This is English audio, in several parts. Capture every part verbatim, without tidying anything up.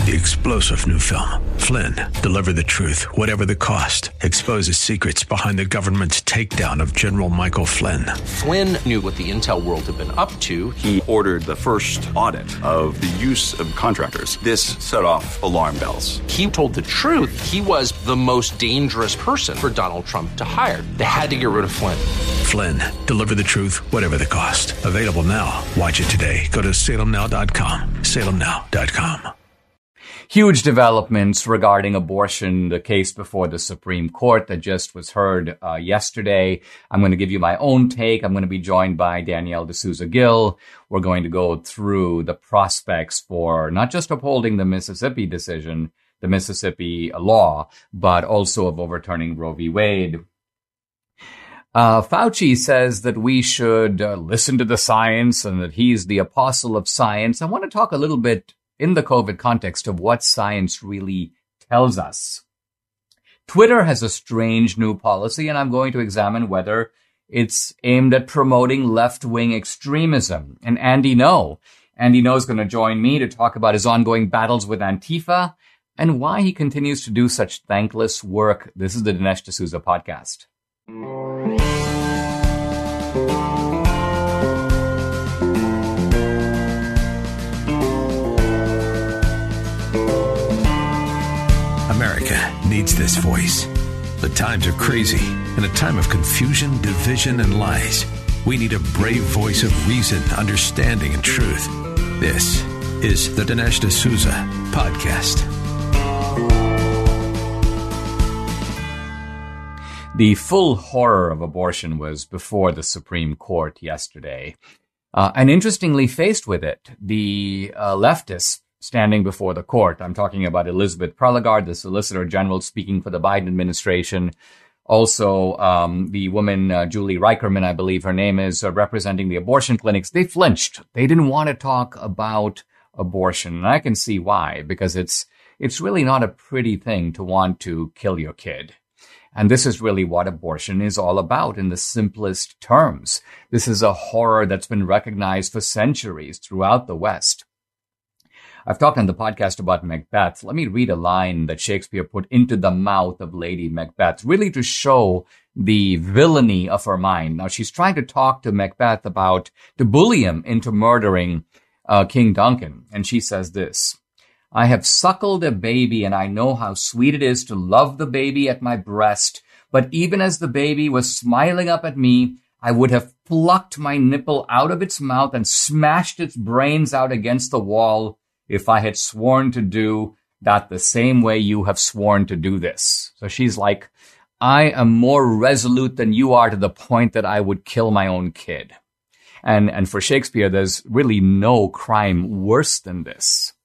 The explosive new film, Flynn, deliver the truth, whatever the cost, exposes secrets behind the government's takedown of General Michael Flynn. Flynn knew what the intel world had been up to. He ordered the first audit of the use of contractors. This set off alarm bells. He told the truth. He was the most dangerous person for Donald Trump to hire. They had to get rid of Flynn. Flynn, deliver the truth, whatever the cost. Available now. Watch it today. Go to salem now dot com. salem now dot com. Huge developments regarding abortion, the case before the Supreme Court that just was heard uh, yesterday. I'm going to give you my own take. I'm going to be joined by Danielle D'Souza Gill. We're going to go through the prospects for not just upholding the Mississippi decision, the Mississippi law, but also of overturning Roe v. Wade. Uh, Fauci says that we should uh, listen to the science and that he's the apostle of science. I want to talk a little bit in the COVID context of what science really tells us. Twitter has a strange new policy, and I'm going to examine whether it's aimed at promoting left-wing extremism. And Andy Ngo. Andy Ngo is going to join me to talk about his ongoing battles with Antifa and why he continues to do such thankless work. This is the Dinesh D'Souza podcast. America needs this voice. The times are crazy. In a time of confusion, division, and lies, we need a brave voice of reason, understanding, and truth. This is the Dinesh D'Souza podcast. The full horror of abortion was before the Supreme Court yesterday. Uh, and interestingly, faced with it, the uh, leftists standing before the court. I'm talking about Elizabeth Prelogar, the Solicitor General speaking for the Biden administration. Also, um, the woman, uh, Julie Reicherman, I believe her name is, uh, representing the abortion clinics. They flinched. They didn't want to talk about abortion. And I can see why, because it's, it's really not a pretty thing to want to kill your kid. And this is really what abortion is all about in the simplest terms. This is a horror that's been recognized for centuries throughout the West. I've talked on the podcast about Macbeth. Let me read a line that Shakespeare put into the mouth of Lady Macbeth, really to show the villainy of her mind. Now, she's trying to talk to Macbeth about, to bully him into murdering uh, King Duncan. And she says this: I have suckled a baby, and I know how sweet it is to love the baby at my breast. But even as the baby was smiling up at me, I would have plucked my nipple out of its mouth and smashed its brains out against the wall if I had sworn to do that the same way you have sworn to do this. So she's like, I am more resolute than you are to the point that I would kill my own kid. And, and for Shakespeare, there's really no crime worse than this.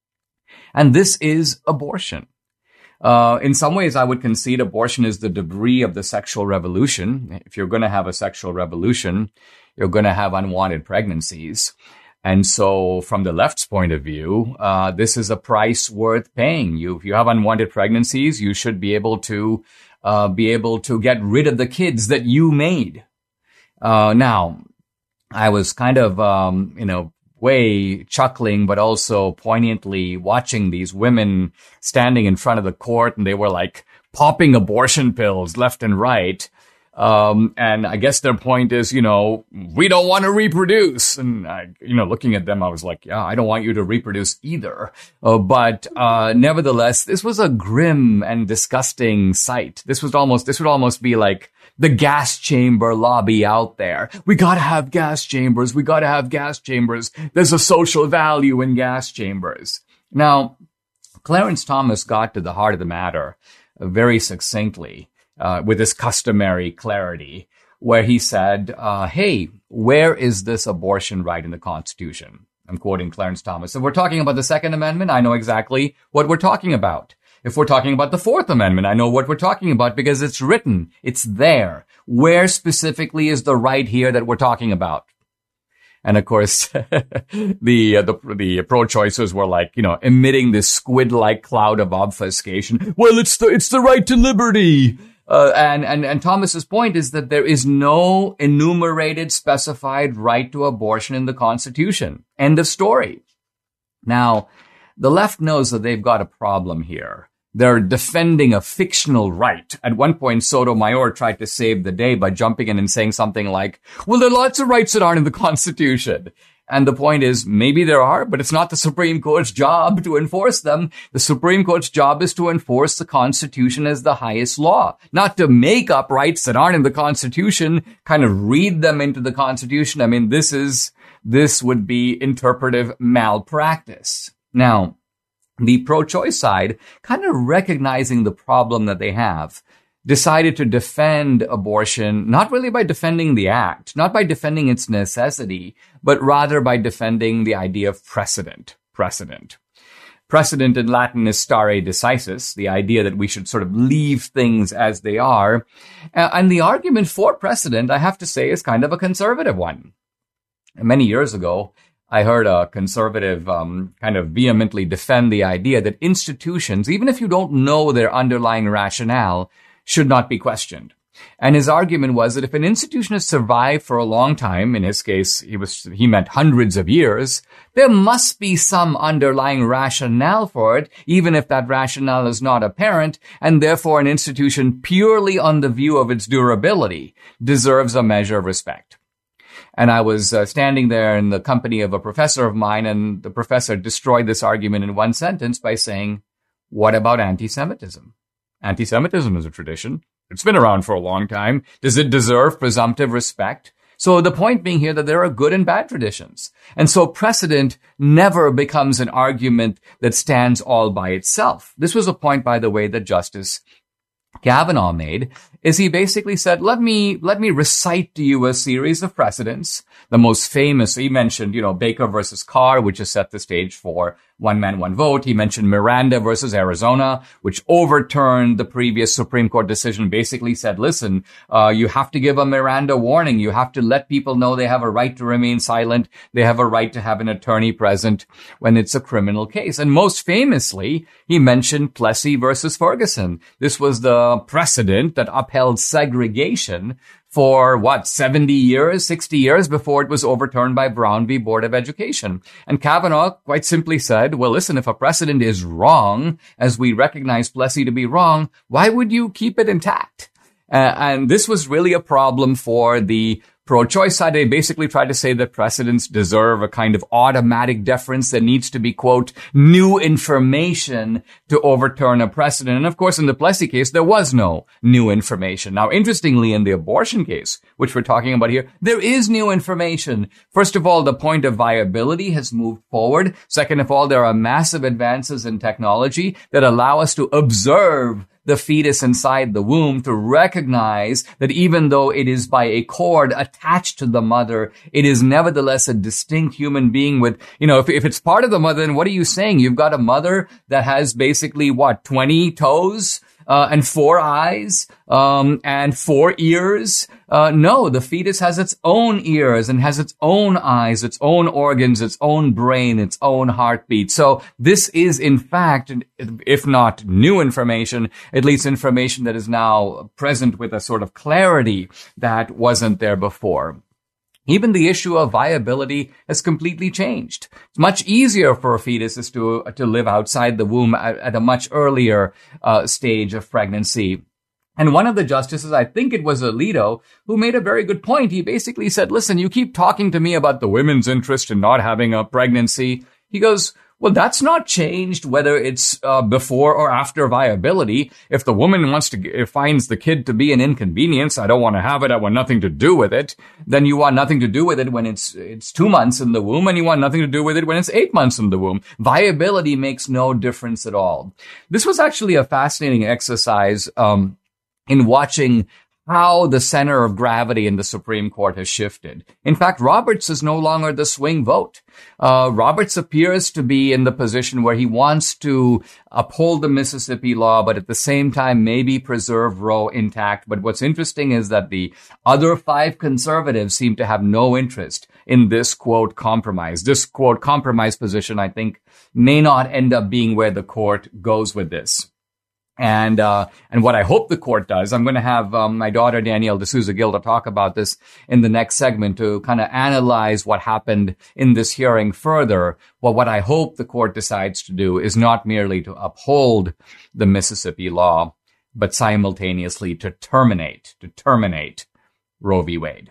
And this is abortion. Uh, in some ways, I would concede abortion is the debris of the sexual revolution. If you're going to have a sexual revolution, you're going to have unwanted pregnancies. And so from the left's point of view, uh, this is a price worth paying. You, if you have unwanted pregnancies, you should be able to, uh, be able to get rid of the kids that you made. Uh, now, I was kind of, um, you know, way chuckling, but also poignantly watching these women standing in front of the court, and they were like popping abortion pills left and right. Um, and I guess their point is, you know, we don't want to reproduce. And I, you know, looking at them, I was like, yeah, I don't want you to reproduce either. Uh, but, uh, nevertheless, this was a grim and disgusting sight. This was almost, this would almost be like the gas chamber lobby out there. We gotta have gas chambers. We gotta have gas chambers. There's a social value in gas chambers. Now, Clarence Thomas got to the heart of the matter uh, very succinctly. Uh, with his customary clarity, where he said, uh, hey, where is this abortion right in the Constitution? I'm quoting Clarence Thomas. If we're talking about the Second Amendment, I know exactly what we're talking about. If we're talking about the Fourth Amendment, I know what we're talking about because it's written. It's there. Where specifically is the right here that we're talking about? And of course, the, uh, the, the pro-choicers were like, you know, emitting this squid-like cloud of obfuscation. Well, it's the, it's the right to liberty. Uh, and, and, and Thomas's point is that there is no enumerated, specified right to abortion in the Constitution. End of story. Now, the left knows that they've got a problem here. They're defending a fictional right. At one point, Sotomayor tried to save the day by jumping in and saying something like, well, there are lots of rights that aren't in the Constitution. And the point is, maybe there are, but it's not the Supreme Court's job to enforce them. The Supreme Court's job is to enforce the Constitution as the highest law, not to make up rights that aren't in the Constitution, kind of read them into the Constitution. I mean, this is, this would be interpretive malpractice. Now, the pro-choice side, kind of recognizing the problem that they have, decided to defend abortion, not really by defending the act, not by defending its necessity, but rather by defending the idea of precedent. Precedent. Precedent in Latin is stare decisis, the idea that we should sort of leave things as they are. And the argument for precedent, I have to say, is kind of a conservative one. Many years ago, I heard a conservative um, kind of vehemently defend the idea that institutions, even if you don't know their underlying rationale, should not be questioned. And his argument was that if an institution has survived for a long time, in his case, he was, he meant hundreds of years, there must be some underlying rationale for it, even if that rationale is not apparent, and therefore an institution purely on the view of its durability deserves a measure of respect. And I was uh, standing there in the company of a professor of mine, and the professor destroyed this argument in one sentence by saying, what about anti-Semitism? Anti-Semitism is a tradition. It's been around for a long time. Does it deserve presumptive respect? So the point being here that there are good and bad traditions. And so precedent never becomes an argument that stands all by itself. This was a point, by the way, that Justice Kavanaugh made, is he basically said, let me, let me recite to you a series of precedents. The most famous, he mentioned, you know, Baker versus Carr, which has set the stage for one man, one vote. He mentioned Miranda versus Arizona, which overturned the previous Supreme Court decision, basically said, listen, uh, you have to give a Miranda warning. You have to let people know they have a right to remain silent. They have a right to have an attorney present when it's a criminal case. And most famously, he mentioned Plessy versus Ferguson. This was the precedent that upheld segregation for what, seventy years, sixty years before it was overturned by Brown v. Board of Education. And Kavanaugh quite simply said, well, listen, if a precedent is wrong, as we recognize Plessy to be wrong, why would you keep it intact? Uh, and this was really a problem for the pro-choice side. They basically tried to say that precedents deserve a kind of automatic deference that needs to be, quote, new information to overturn a precedent. And of course, in the Plessy case, there was no new information. Now, interestingly, in the abortion case, which we're talking about here, there is new information. First of all, the point of viability has moved forward. Second of all, there are massive advances in technology that allow us to observe the fetus inside the womb, to recognize that even though it is by a cord attached to the mother, it is nevertheless a distinct human being with, you know, if, if it's part of the mother, then what are you saying? You've got a mother that has basically, what, twenty toes? Uh, and four eyes, um, and four ears. Uh, no, the fetus has its own ears and has its own eyes, its own organs, its own brain, its own heartbeat. So this is, in fact, if not new information, at least information that is now present with a sort of clarity that wasn't there before. Even the issue of viability has completely changed. It's much easier for fetuses to to live outside the womb at, at a much earlier uh, stage of pregnancy. And one of the justices, I think it was Alito, who made a very good point. He basically said, listen, you keep talking to me about the women's interest in not having a pregnancy. He goes, well, that's not changed whether it's uh, before or after viability. If the woman wants to, if finds the kid to be an inconvenience, I don't want to have it, I want nothing to do with it, then you want nothing to do with it when it's it's two months in the womb, and you want nothing to do with it when it's eight months in the womb. Viability makes no difference at all. This was actually a fascinating exercise um, in watching how the center of gravity in the Supreme Court has shifted. In fact, Roberts is no longer the swing vote. Uh, Roberts appears to be in the position where he wants to uphold the Mississippi law, but at the same time maybe preserve Roe intact. But what's interesting is that the other five conservatives seem to have no interest in this, quote, compromise. This, quote, compromise position, I think, may not end up being where the court goes with this. And, uh, and what I hope the court does, I'm going to have, um, my daughter, Danielle D'Souza Gill, to talk about this in the next segment to kind of analyze what happened in this hearing further. Well, what I hope the court decides to do is not merely to uphold the Mississippi law, but simultaneously to terminate, to terminate Roe v. Wade.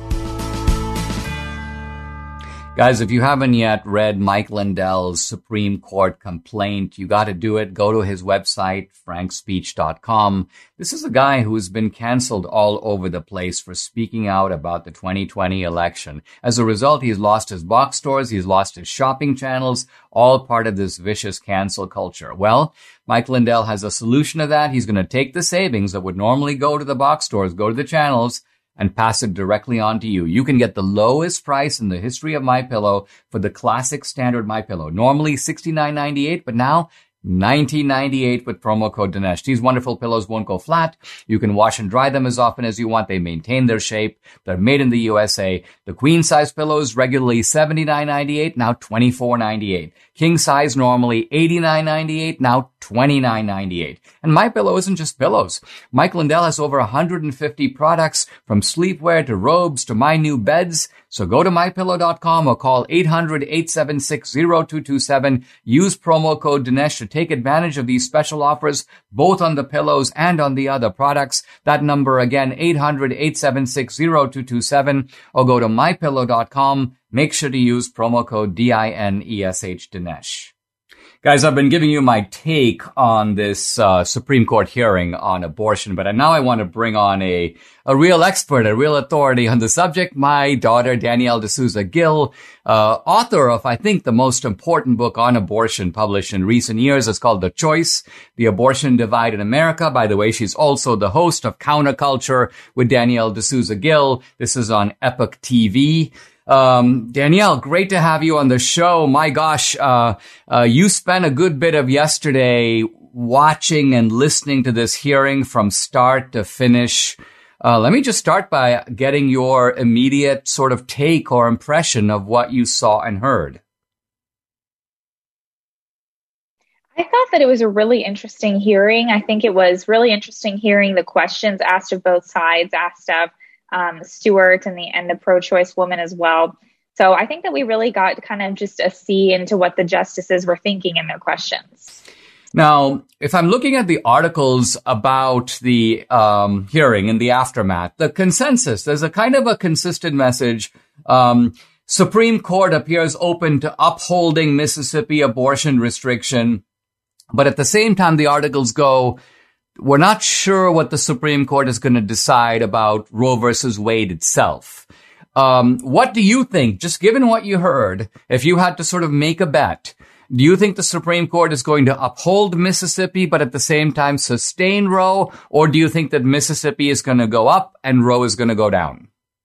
Guys, if you haven't yet read Mike Lindell's Supreme Court complaint, you got to do it. Go to his website, frank speech dot com. This is a guy who's been canceled all over the place for speaking out about the twenty twenty election. As a result, he's lost his box stores, he's lost his shopping channels, all part of this vicious cancel culture. Well, Mike Lindell has a solution to that. He's going to take the savings that would normally go to the box stores, go to the channels, and pass it directly on to you. You can get the lowest price in the history of MyPillow for the classic standard MyPillow. Normally sixty-nine ninety-eight, but now nineteen ninety-eight with promo code Dinesh. These wonderful pillows won't go flat. You can wash and dry them as often as you want. They maintain their shape. They're made in the U S A. The queen size pillows regularly seventy-nine ninety-eight, now twenty-four ninety-eight. King size normally eighty-nine ninety-eight, now twenty-nine ninety-eight. And MyPillow isn't just pillows. Mike Lindell has over one hundred fifty products, from sleepwear to robes to my new beds. So go to my pillow dot com or call eight hundred, eight seven six, zero two two seven. Use promo code Dinesh to take advantage of these special offers, both on the pillows and on the other products. That number again, eight hundred, eight seven six, zero two two seven, or go to my pillow dot com. Make sure to use promo code D I N E S H Dinesh. Guys, I've been giving you my take on this uh, Supreme Court hearing on abortion, but now I want to bring on a, a real expert, a real authority on the subject, my daughter, Danielle D'Souza Gill, uh, author of, I think, the most important book on abortion published in recent years. It's called The Choice, The Abortion Divide in America. By the way, she's also the host of Counterculture with Danielle D'Souza Gill. This is on Epoch T V. Um, Danielle, great to have you on the show. My gosh, uh, uh, you spent a good bit of yesterday watching and listening to this hearing from start to finish. Uh, let me just start by getting your immediate sort of take or impression of what you saw and heard. I thought that it was a really interesting hearing. I think it was really interesting hearing the questions asked of both sides, asked of Um, Stewart and the and the pro-choice woman as well. So I think that we really got kind of just a see into what the justices were thinking in their questions. Now, if I'm looking at the articles about the um, hearing and the aftermath, the consensus, there's a kind of a consistent message. Um, Supreme Court appears open to upholding Mississippi abortion restriction. But at the same time, the articles go, we're not sure what the Supreme Court is going to decide about Roe versus Wade itself. Um, what do you think, just given what you heard, if you had to sort of make a bet, do you think the Supreme Court is going to uphold Mississippi, but at the same time sustain Roe? Or do you think that Mississippi is going to go up and Roe is going to go down?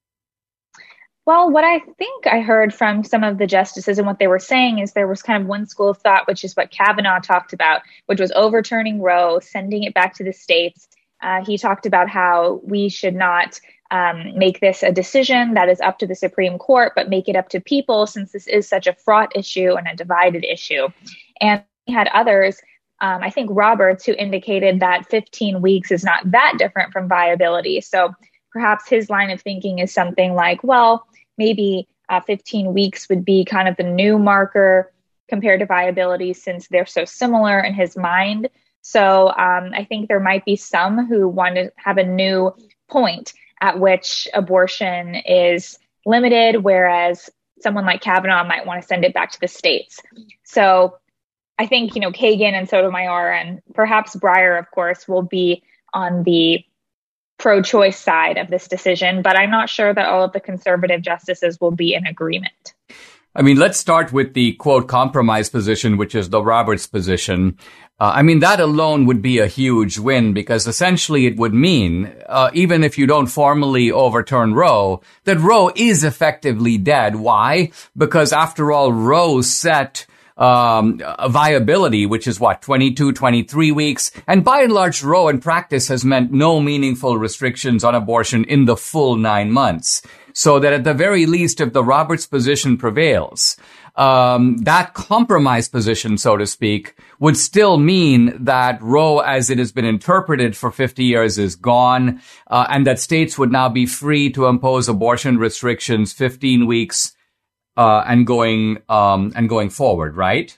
Well, what I think I heard from some of the justices and what they were saying is there was kind of one school of thought, which is what Kavanaugh talked about, which was overturning Roe, sending it back to the states. Uh, he talked about how we should not um, make this a decision that is up to the Supreme Court, but make it up to people, since this is such a fraught issue and a divided issue. And he had others, um, I think Roberts, who indicated that fifteen weeks is not that different from viability. So perhaps his line of thinking is something like, well, maybe uh, fifteen weeks would be kind of the new marker compared to viability, since they're so similar in his mind. So um, I think there might be some who want to have a new point at which abortion is limited, whereas someone like Kavanaugh might want to send it back to the states. So I think, you know, Kagan and Sotomayor and perhaps Breyer, of course, will be on the pro-choice side of this decision, but I'm not sure that all of the conservative justices will be in agreement. I mean, let's start with the, quote, compromise position, which is the Roberts position. Uh, I mean, that alone would be a huge win, because essentially it would mean, uh, even if you don't formally overturn Roe, that Roe is effectively dead. Why? Because after all, Roe set um, viability, which is what, twenty-two, twenty-three weeks. And by and large, Roe in practice has meant no meaningful restrictions on abortion in the full nine months. So that at the very least, if the Roberts position prevails, um, that compromise position, so to speak, would still mean that Roe, as it has been interpreted for fifty years, is gone, uh, and that states would now be free to impose abortion restrictions fifteen weeks uh, and going um, and going forward, right?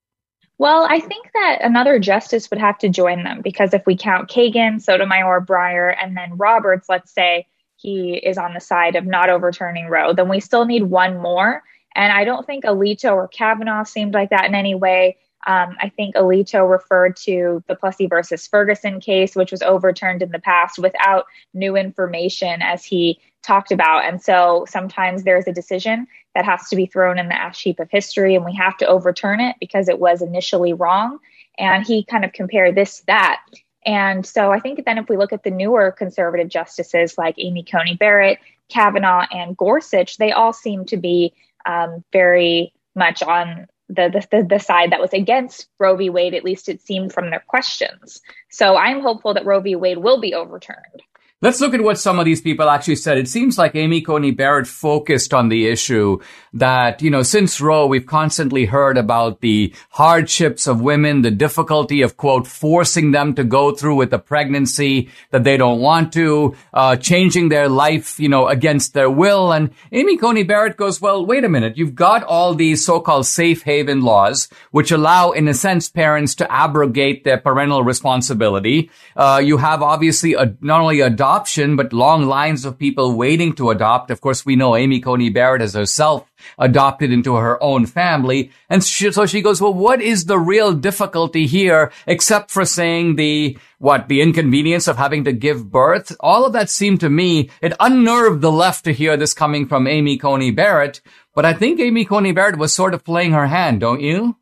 Well, I think that another justice would have to join them, because if we count Kagan, Sotomayor, Breyer, and then Roberts, let's say he is on the side of not overturning Roe, then we still need one more. And I don't think Alito or Kavanaugh seemed like that in any way. Um, I think Alito referred to the Plessy versus Ferguson case, which was overturned in the past without new information, as he talked about. And so sometimes there's a decision that has to be thrown in the ash heap of history, and we have to overturn it because it was initially wrong. And he kind of compared this to that. And so I think then if we look at the newer conservative justices like Amy Coney Barrett, Kavanaugh, and Gorsuch, they all seem to be um, very much on the, the the side that was against Roe v. Wade, at least it seemed from their questions. So I'm hopeful that Roe v. Wade will be overturned. Let's look at what some of these people actually said. It seems like Amy Coney Barrett focused on the issue that, you know, since Roe, we've constantly heard about the hardships of women, the difficulty of, quote, forcing them to go through with a pregnancy that they don't want to, uh, changing their life, you know, against their will. And Amy Coney Barrett goes, well, wait a minute. You've got all these so-called safe haven laws, which allow, in a sense, parents to abrogate their parental responsibility. Uh, you have obviously a, not only adoption, Adoption, but long lines of people waiting to adopt. Of course, we know Amy Coney Barrett has herself adopted into her own family. And she, so she goes, well, what is the real difficulty here, except for saying the, what, the inconvenience of having to give birth? All of that seemed to me, it unnerved the left to hear this coming from Amy Coney Barrett. But I think Amy Coney Barrett was sort of playing her hand, don't you?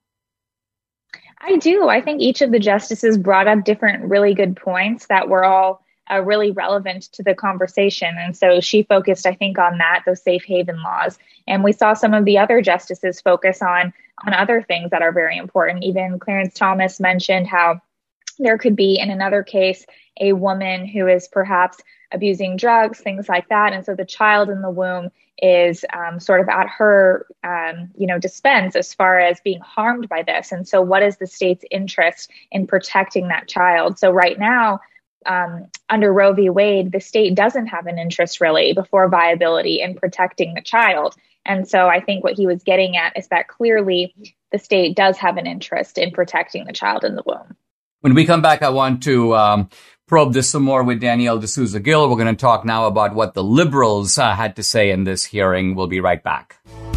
I do. I think each of the justices brought up different really good points that were all Uh, really relevant to the conversation. And so she focused, I think, on that, those safe haven laws. And we saw some of the other justices focus on, on other things that are very important. Even Clarence Thomas mentioned how there could be, in another case, a woman who is perhaps abusing drugs, things like that. And so the child in the womb is um, sort of at her, um, you know, dispense as far as being harmed by this. And so what is the state's interest in protecting that child? So right now, Um, under Roe v. Wade, the state doesn't have an interest really before viability in protecting the child. And so I think what he was getting at is that clearly the state does have an interest in protecting the child in the womb. When we come back, I want to um, probe this some more with Danielle D'Souza Gill. We're going to talk now about what the liberals uh, had to say in this hearing. We'll be right back.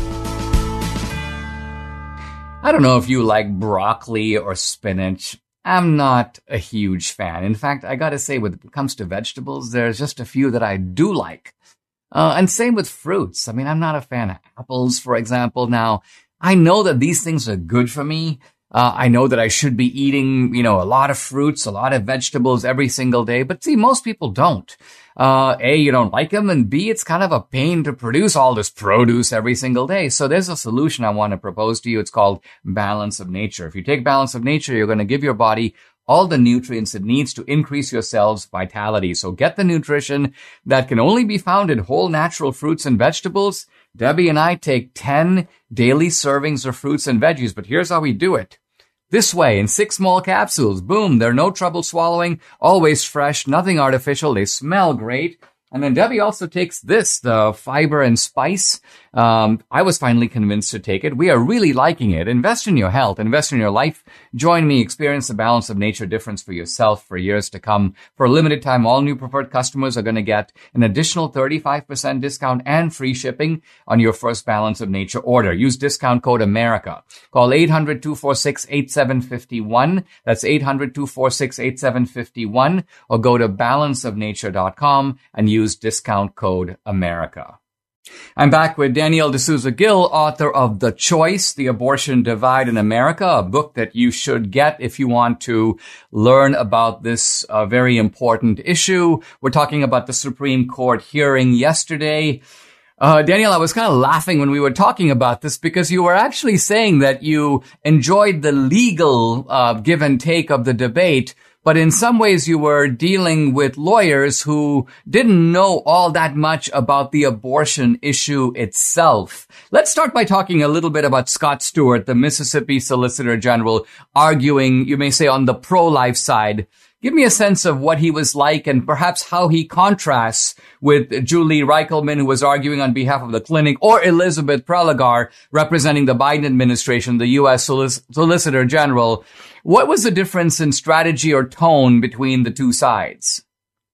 I don't know if you like broccoli or spinach. I'm not a huge fan. In fact, I gotta say, when it comes to vegetables, there's just a few that I do like. Uh, and same with fruits. I mean, I'm not a fan of apples, for example. Now, I know that these things are good for me. Uh, I know that I should be eating, you know, a lot of fruits, a lot of vegetables every single day. But see, most people don't. Uh, A, you don't like them, and B, it's kind of a pain to produce all this produce every single day. So there's a solution I want to propose to you. It's called Balance of Nature. If you take Balance of Nature, you're going to give your body all the nutrients it needs to increase your cells' vitality. So get the nutrition that can only be found in whole natural fruits and vegetables. Debbie and I take ten daily servings of fruits and veggies, but here's how we do it. This way, in six small capsules. Boom, they're no trouble swallowing, always fresh, nothing artificial, they smell great. And then Debbie also takes this, the fiber and spice. Um, I was finally convinced to take it. We are really liking it. Invest in your health. Invest in your life. Join me. Experience the Balance of Nature difference for yourself for years to come. For a limited time, all new preferred customers are going to get an additional thirty-five percent discount and free shipping on your first Balance of Nature order. Use discount code America. Call eight hundred, two four six, eight seven five one. That's eight hundred, two four six, eight seven five one. Or go to balance of nature dot com and use Use discount code America. I'm back with Danielle D'Souza Gill, author of The Choice, The Abortion Divide in America, a book that you should get if you want to learn about this uh, very important issue. We're talking about the Supreme Court hearing yesterday. Uh, Danielle, I was kind of laughing when we were talking about this because you were actually saying that you enjoyed the legal uh, give and take of the debate, but in some ways you were dealing with lawyers who didn't know all that much about the abortion issue itself. Let's start by talking a little bit about Scott Stewart, the Mississippi Solicitor General, arguing, you may say, on the pro-life side. Give me a sense of what he was like and perhaps how he contrasts with Julie Reichelman, who was arguing on behalf of the clinic, or Elizabeth Prelogar, representing the Biden administration, the U S Solic- Solicitor General. What was the difference in strategy or tone between the two sides?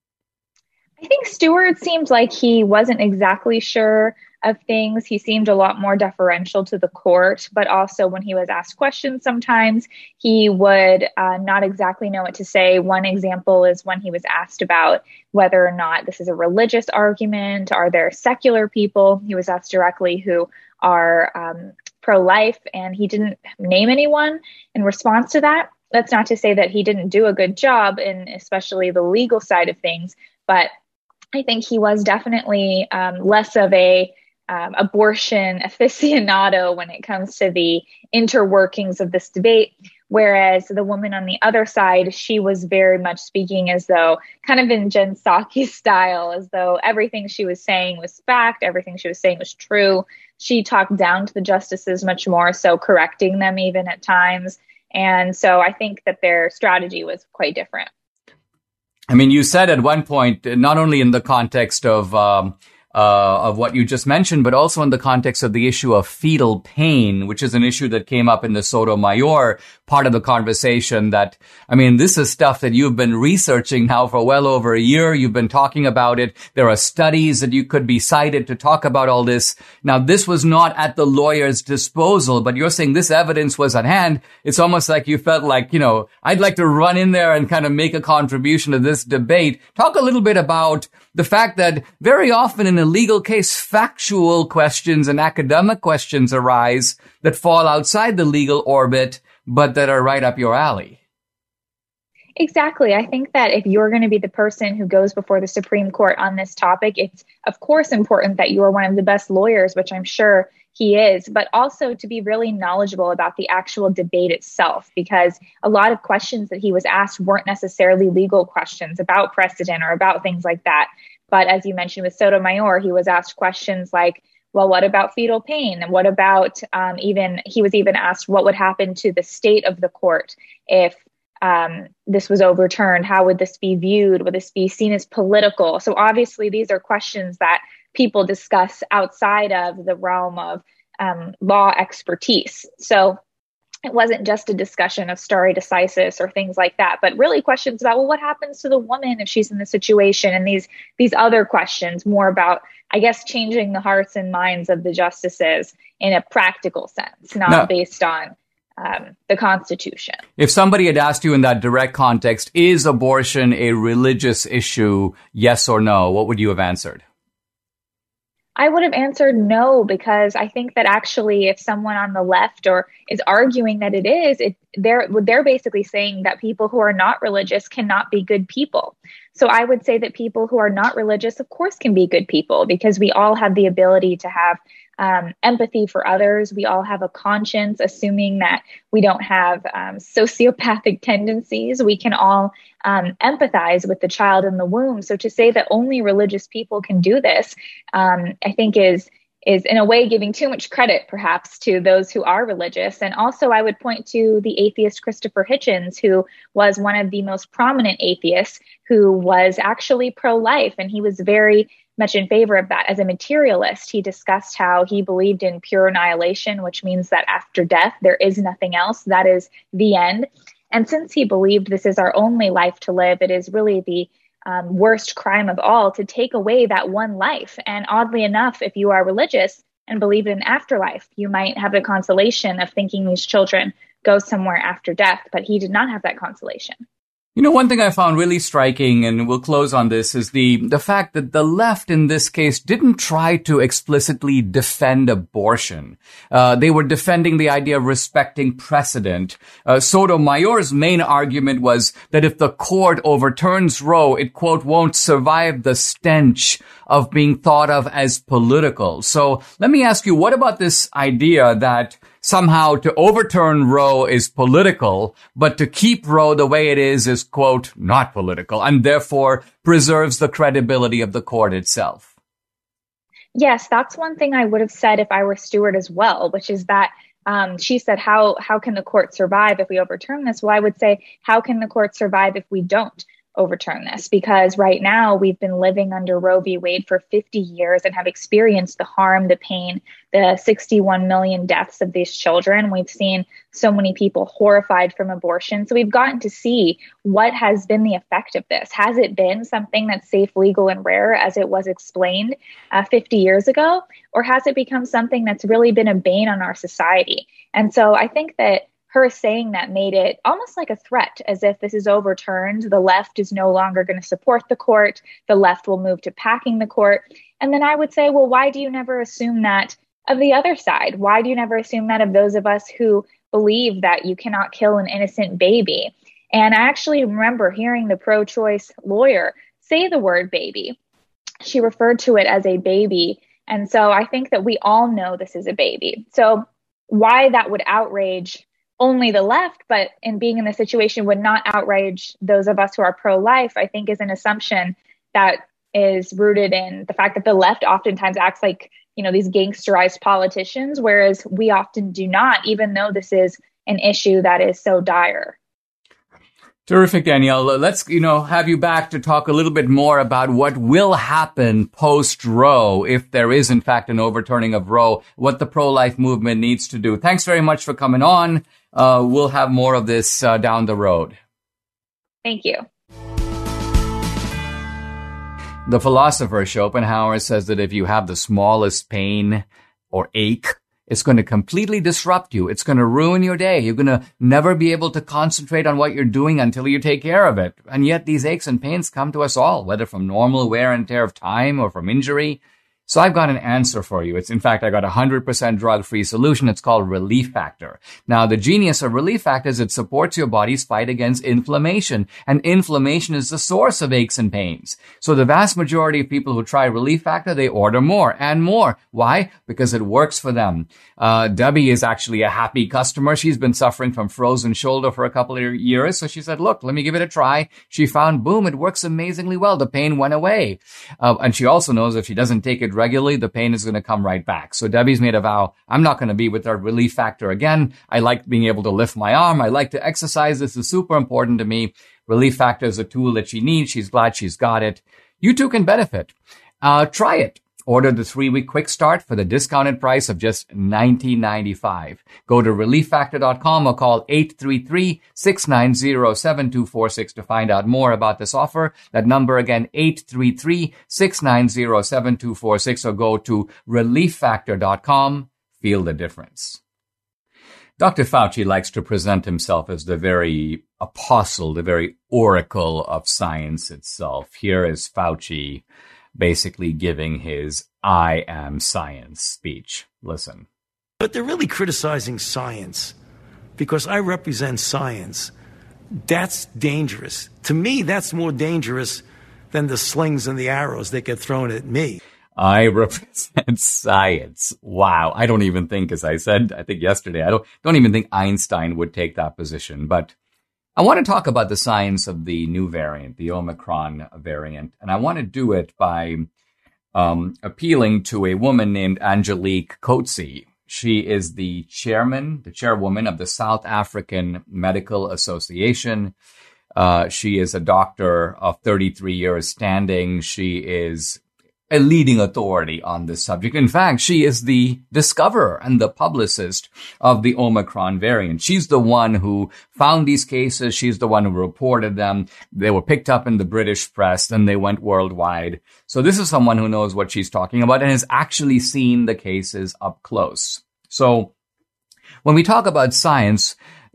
I think Stewart seemed like he wasn't exactly sure of things. He seemed a lot more deferential to the court, but also when he was asked questions, sometimes he would uh, not exactly know what to say. One example is when he was asked about whether or not this is a religious argument. Are there secular people? He was asked directly who are um, pro-life, and he didn't name anyone in response to that. That's not to say that he didn't do a good job in especially the legal side of things, but I think he was definitely um, less of a Um, abortion aficionado when it comes to the interworkings of this debate, whereas the woman on the other side, she was very much speaking as though, kind of in Jen Psaki style, as though everything she was saying was fact, everything she was saying was true. She talked down to the justices much more, so correcting them even at times. And so I think that their strategy was quite different. I mean, you said at one point, not only in the context of um, Uh, of what you just mentioned, but also in the context of the issue of fetal pain, which is an issue that came up in the Sotomayor part of the conversation. That, I mean, this is stuff that you've been researching now for well over a year. You've been talking about it. There are studies that you could be cited to talk about all this. Now, this was not at the lawyer's disposal, but you're saying this evidence was at hand. It's almost like you felt like, you know, I'd like to run in there and kind of make a contribution to this debate. Talk a little bit about the fact that very often in a legal case, factual questions and academic questions arise that fall outside the legal orbit, but that are right up your alley. Exactly. I think that if you're going to be the person who goes before the Supreme Court on this topic, it's of course important that you are one of the best lawyers, which I'm sure he is, but also to be really knowledgeable about the actual debate itself, because a lot of questions that he was asked weren't necessarily legal questions about precedent or about things like that. But as you mentioned with Sotomayor, he was asked questions like, well, what about fetal pain? And what about um, even, he was even asked what would happen to the state of the court if um, this was overturned? How would this be viewed? Would this be seen as political? So obviously, these are questions that people discuss outside of the realm of um, law expertise. So it wasn't just a discussion of stare decisis or things like that, but really questions about, well, what happens to the woman if she's in this situation? And these these other questions more about, I guess, changing the hearts and minds of the justices in a practical sense, not no. based on um, the Constitution. If somebody had asked you in that direct context, is abortion a religious issue, yes or no, what would you have answered? I would have answered no, because I think that actually if someone on the left or is arguing that it is, it, they're, they're basically saying that people who are not religious cannot be good people. So I would say that people who are not religious, of course, can be good people, because we all have the ability to have um, empathy for others. We all have a conscience, assuming that we don't have um, sociopathic tendencies. We can all um, empathize with the child in the womb. So to say that only religious people can do this, um, I think is is in a way giving too much credit, perhaps, to those who are religious. And also I would point to the atheist Christopher Hitchens, who was one of the most prominent atheists, who was actually pro-life. And he was very much in favor of that. As a materialist, he discussed how he believed in pure annihilation, which means that after death, there is nothing else. That is the end. And since he believed this is our only life to live, it is really the um, worst crime of all to take away that one life. And oddly enough, if you are religious and believe in afterlife, you might have the consolation of thinking these children go somewhere after death, but he did not have that consolation. You know, one thing I found really striking, and we'll close on this, is the, the fact that the left in this case didn't try to explicitly defend abortion. Uh, they were defending the idea of respecting precedent. Uh, Sotomayor's main argument was that if the court overturns Roe, it, quote, won't survive the stench of being thought of as political. So let me ask you, what about this idea that somehow to overturn Roe is political, but to keep Roe the way it is is, quote, not political, and therefore preserves the credibility of the court itself? Yes, that's one thing I would have said if I were Stewart as well, which is that um, she said, how, how can the court survive if we overturn this? Well, I would say, how can the court survive if we don't overturn this? Because right now we've been living under Roe v. Wade for fifty years and have experienced the harm, the pain, the sixty-one million deaths of these children. We've seen so many people horrified from abortion. So we've gotten to see what has been the effect of this. Has it been something that's safe, legal, and rare as it was explained uh, fifty years ago? Or has it become something that's really been a bane on our society? And so I think that her saying that made it almost like a threat, as if this is overturned, the left is no longer going to support the court, the left will move to packing the court. And then I would say, well, why do you never assume that of the other side? Why do you never assume that of those of us who believe that you cannot kill an innocent baby? And I actually remember hearing the pro-choice lawyer say the word baby. She referred to it as a baby. And so I think that we all know this is a baby. So why that would outrage only the left, but in being in this situation would not outrage those of us who are pro-life, I think is an assumption that is rooted in the fact that the left oftentimes acts like, you know, these gangsterized politicians, whereas we often do not, even though this is an issue that is so dire. Terrific, Danielle. Let's, you know, have you back to talk a little bit more about what will happen post-Roe, if there is, in fact, an overturning of Roe, what the pro-life movement needs to do. Thanks very much for coming on. Uh, we'll have more of this uh, down the road. Thank you. The philosopher Schopenhauer says that if you have the smallest pain or ache, it's going to completely disrupt you. It's going to ruin your day. You're going to never be able to concentrate on what you're doing until you take care of it. And yet these aches and pains come to us all, whether from normal wear and tear of time or from injury. So I've got an answer for you. It's, in fact, I got a one hundred percent drug-free solution. It's called Relief Factor. Now, the genius of Relief Factor is it supports your body's fight against inflammation. And inflammation is the source of aches and pains. So the vast majority of people who try Relief Factor, they order more and more. Why? Because it works for them. Uh, Debbie is actually a happy customer. She's been suffering from frozen shoulder for a couple of years. So she said, look, let me give it a try. She found, boom, it works amazingly well. The pain went away. Uh, and she also knows if she doesn't take it regularly, the pain is going to come right back. So Debbie's made a vow, I'm not going to be with our Relief Factor again. I like being able to lift my arm. I like to exercise. This is super important to me. Relief Factor is a tool that she needs. She's glad she's got it. You too can benefit. Uh, try it. Order the three-week quick start for the discounted price of just nineteen ninety-five. Go to relief factor dot com or call eight three three, six nine zero, seven two four six to find out more about this offer. That number again, eight three three, six nine zero, seven two four six, or go to relief factor dot com. Feel the difference. Doctor Fauci likes to present himself as the very apostle, the very oracle of science itself. Here is Fauci basically giving his I am science speech. Listen. But they're really criticizing science because I represent science. That's dangerous. To me, that's more dangerous than the slings and the arrows that get thrown at me. I represent science. Wow. I don't even think, as I said, I think yesterday, I don't, don't even think Einstein would take that position. But I want to talk about the science of the new variant, the Omicron variant, and I want to do it by um, appealing to a woman named Angelique Coetzee. She is the chairman, the chairwoman of the South African Medical Association. Uh, she is a doctor of thirty-three years standing. She is a leading authority on this subject. In fact, she is the discoverer and the publicist of the Omicron variant. She's the one who found these cases. She's the one who reported them. They were picked up in the British press, then they went worldwide. So this is someone who knows what she's talking about and has actually seen the cases up close. So when we talk about science,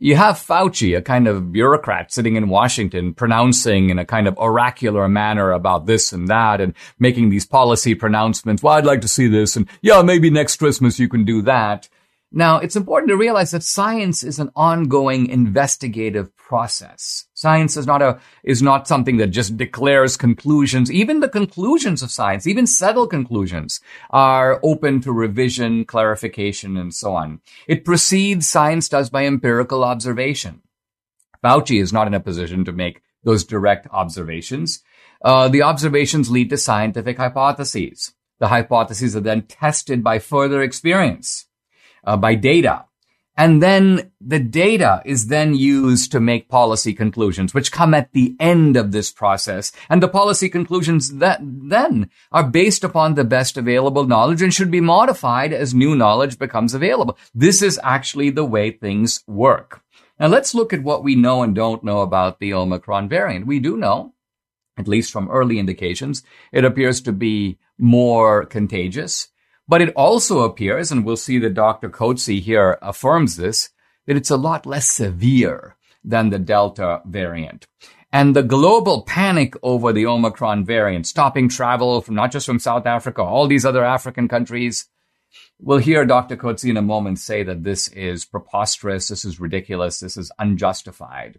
You have Fauci, a kind of bureaucrat sitting in Washington, pronouncing in a kind of oracular manner about this and that and making these policy pronouncements. Well, I'd like to see this. And yeah, maybe next Christmas you can do that. Now, it's important to realize that science is an ongoing investigative process. Science is not a, is not something that just declares conclusions. Even the conclusions of science, even settled conclusions, are open to revision, clarification, and so on. It precedes, science does, by empirical observation. Fauci is not in a position to make those direct observations. Uh, the observations lead to scientific hypotheses. The hypotheses are then tested by further experience. Uh, by data. And then the data is then used to make policy conclusions, which come at the end of this process. And the policy conclusions that then are based upon the best available knowledge and should be modified as new knowledge becomes available. This is actually the way things work. Now let's look at what we know and don't know about the Omicron variant. We do know, at least from early indications, it appears to be more contagious. But it also appears, and we'll see that Doctor Coetzee here affirms this, that it's a lot less severe than the Delta variant. And the global panic over the Omicron variant, stopping travel from not just from South Africa, all these other African countries, we'll hear Doctor Coetzee in a moment say that this is preposterous, this is ridiculous, this is unjustified.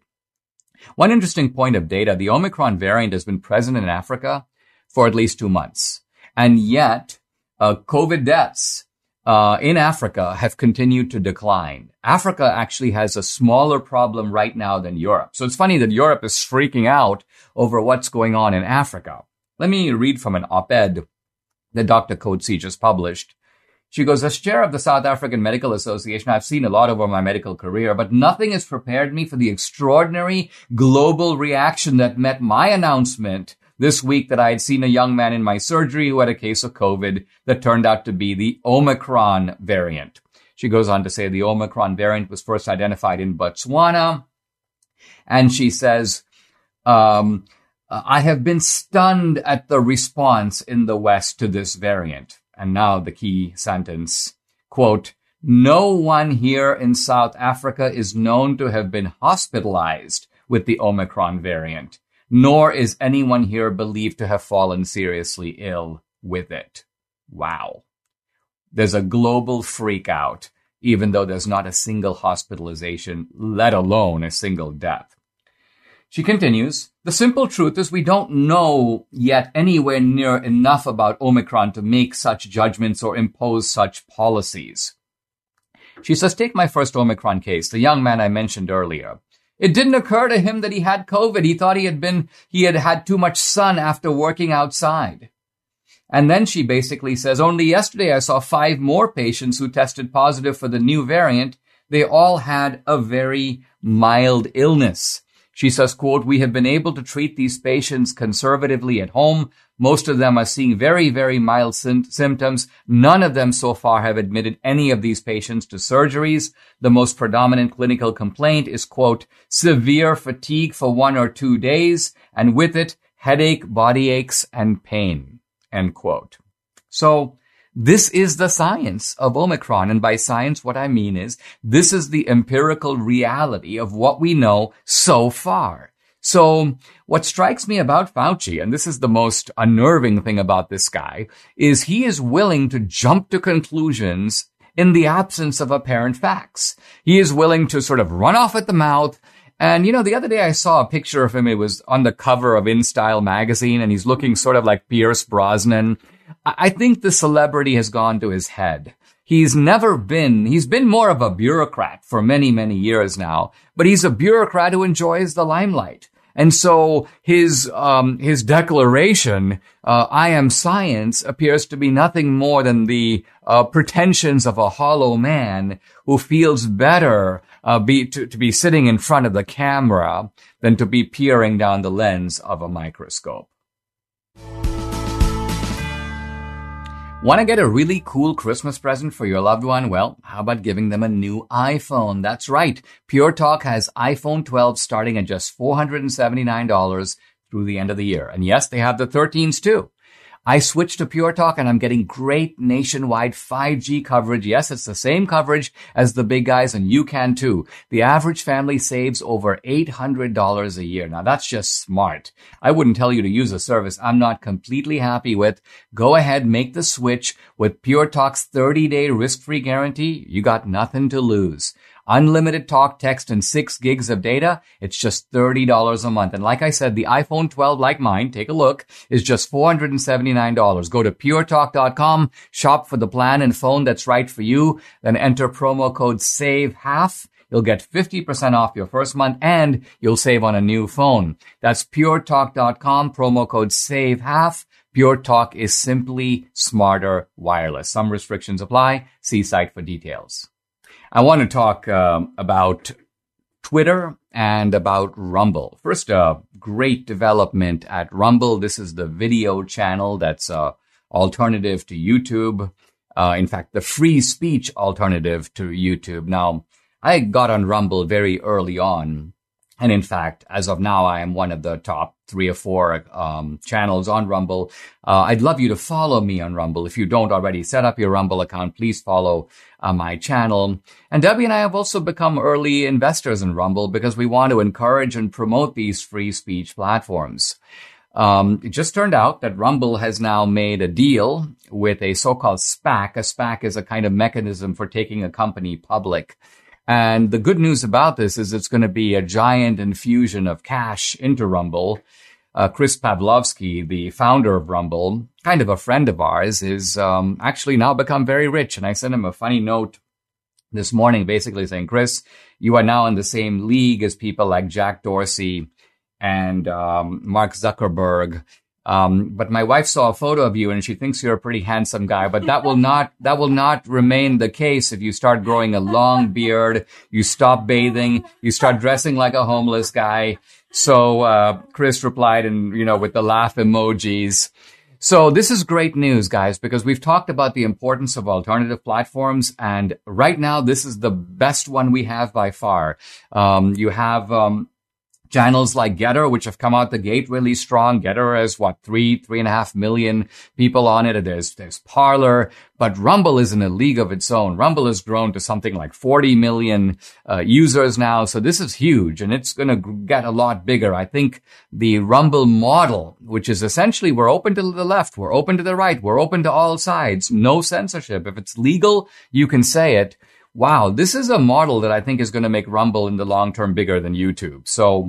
One interesting point of data, the Omicron variant has been present in Africa for at least two months. And yet, Uh, COVID deaths uh, in Africa have continued to decline. Africa actually has a smaller problem right now than Europe. So it's funny that Europe is freaking out over what's going on in Africa. Let me read from an op-ed that Doctor Coetzee just published. She goes, as chair of the South African Medical Association, I've seen a lot over my medical career, but nothing has prepared me for the extraordinary global reaction that met my announcement this week that I had seen a young man in my surgery who had a case of COVID that turned out to be the Omicron variant. She goes on to say the Omicron variant was first identified in Botswana. And she says, um, I have been stunned at the response in the West to this variant. And now the key sentence, quote, no one here in South Africa is known to have been hospitalized with the Omicron variant, nor is anyone here believed to have fallen seriously ill with it. Wow. There's a global freak out, even though there's not a single hospitalization, let alone a single death. She continues, the simple truth is we don't know yet anywhere near enough about Omicron to make such judgments or impose such policies. She says, take my first Omicron case, the young man I mentioned earlier. It didn't occur to him that he had COVID. He thought he had been, he had had too much sun after working outside. And then she basically says, only yesterday I saw five more patients who tested positive for the new variant. They all had a very mild illness. She says, quote, we have been able to treat these patients conservatively at home. Most of them are seeing very, very mild sim- symptoms. None of them so far have admitted any of these patients to surgeries. The most predominant clinical complaint is, quote, severe fatigue for one or two days, and with it, headache, body aches, and pain, end quote. So this is the science of Omicron. And by science, what I mean is this is the empirical reality of what we know so far. So what strikes me about Fauci, and this is the most unnerving thing about this guy, is he is willing to jump to conclusions in the absence of apparent facts. He is willing to sort of run off at the mouth. And, you know, the other day I saw a picture of him. It was on the cover of InStyle magazine, and he's looking sort of like Pierce Brosnan. I think the celebrity has gone to his head. He's never been, he's been more of a bureaucrat for many, many years now, but he's a bureaucrat who enjoys the limelight. And so his, um, his declaration, uh, I am science, appears to be nothing more than the, uh, pretensions of a hollow man who feels better, uh, be, to, to be sitting in front of the camera than to be peering down the lens of a microscope. Want to get a really cool Christmas present for your loved one? Well, how about giving them a new iPhone? That's right. Pure Talk has iPhone twelve starting at just four hundred seventy-nine dollars through the end of the year. And yes, they have the thirteens too. I switched to Pure Talk and I'm getting great nationwide five G coverage. Yes, it's the same coverage as the big guys, and you can too. The average family saves over eight hundred dollars a year. Now that's just smart. I wouldn't tell you to use a service I'm not completely happy with. Go ahead, make the switch. With Pure Talk's thirty day risk-free guarantee, you got nothing to lose. Unlimited talk, text, and six gigs of data. It's just thirty dollars a month. And like I said, the iPhone twelve, like mine, take a look, is just four hundred seventy-nine dollars. Go to pure talk dot com, shop for the plan and phone that's right for you, then enter promo code SAVEHALF. You'll get fifty percent off your first month and you'll save on a new phone. That's pure talk dot com, promo code SAVEHALF. Pure Talk is simply smarter wireless. Some restrictions apply. See site for details. I want to talk um, about Twitter and about Rumble. First, a great development at Rumble. This is the video channel that's uh, alternative to YouTube. Uh, in fact, the free speech alternative to YouTube. Now, I got on Rumble very early on. And in fact, as of now, I am one of the top three or four um, channels on Rumble. Uh, I'd love you to follow me on Rumble. If you don't already set up your Rumble account, please follow uh, my channel. And Debbie and I have also become early investors in Rumble because we want to encourage and promote these free speech platforms. Um, it just turned out that Rumble has now made a deal with a so-called SPAC. A SPAC is a kind of mechanism for taking a company public. And the good news about this is it's going to be a giant infusion of cash into Rumble. Uh, Chris Pavlovsky, the founder of Rumble, kind of a friend of ours, is um, actually now become very rich. And I sent him a funny note this morning basically saying, Chris, you are now in the same league as people like Jack Dorsey and um, Mark Zuckerberg. Um, but my wife saw a photo of you and she thinks you're a pretty handsome guy, but that will not, that will not remain the case if you start growing a long beard, you stop bathing, you start dressing like a homeless guy. So, uh, Chris replied and, you know, with the laugh emojis. So this is great news, guys, because we've talked about the importance of alternative platforms. And right now, this is the best one we have by far. Um, you have, um, channels like Getter, which have come out the gate really strong. Getter has, what, three, three and a half million people on it. There's, there's Parler, but Rumble is in a league of its own. Rumble has grown to something like forty million uh, users now. So this is huge and it's going to get a lot bigger. I think the Rumble model, which is essentially we're open to the left, we're open to the right, we're open to all sides, no censorship. If it's legal, you can say it. Wow, this is a model that I think is going to make Rumble in the long term bigger than YouTube. So,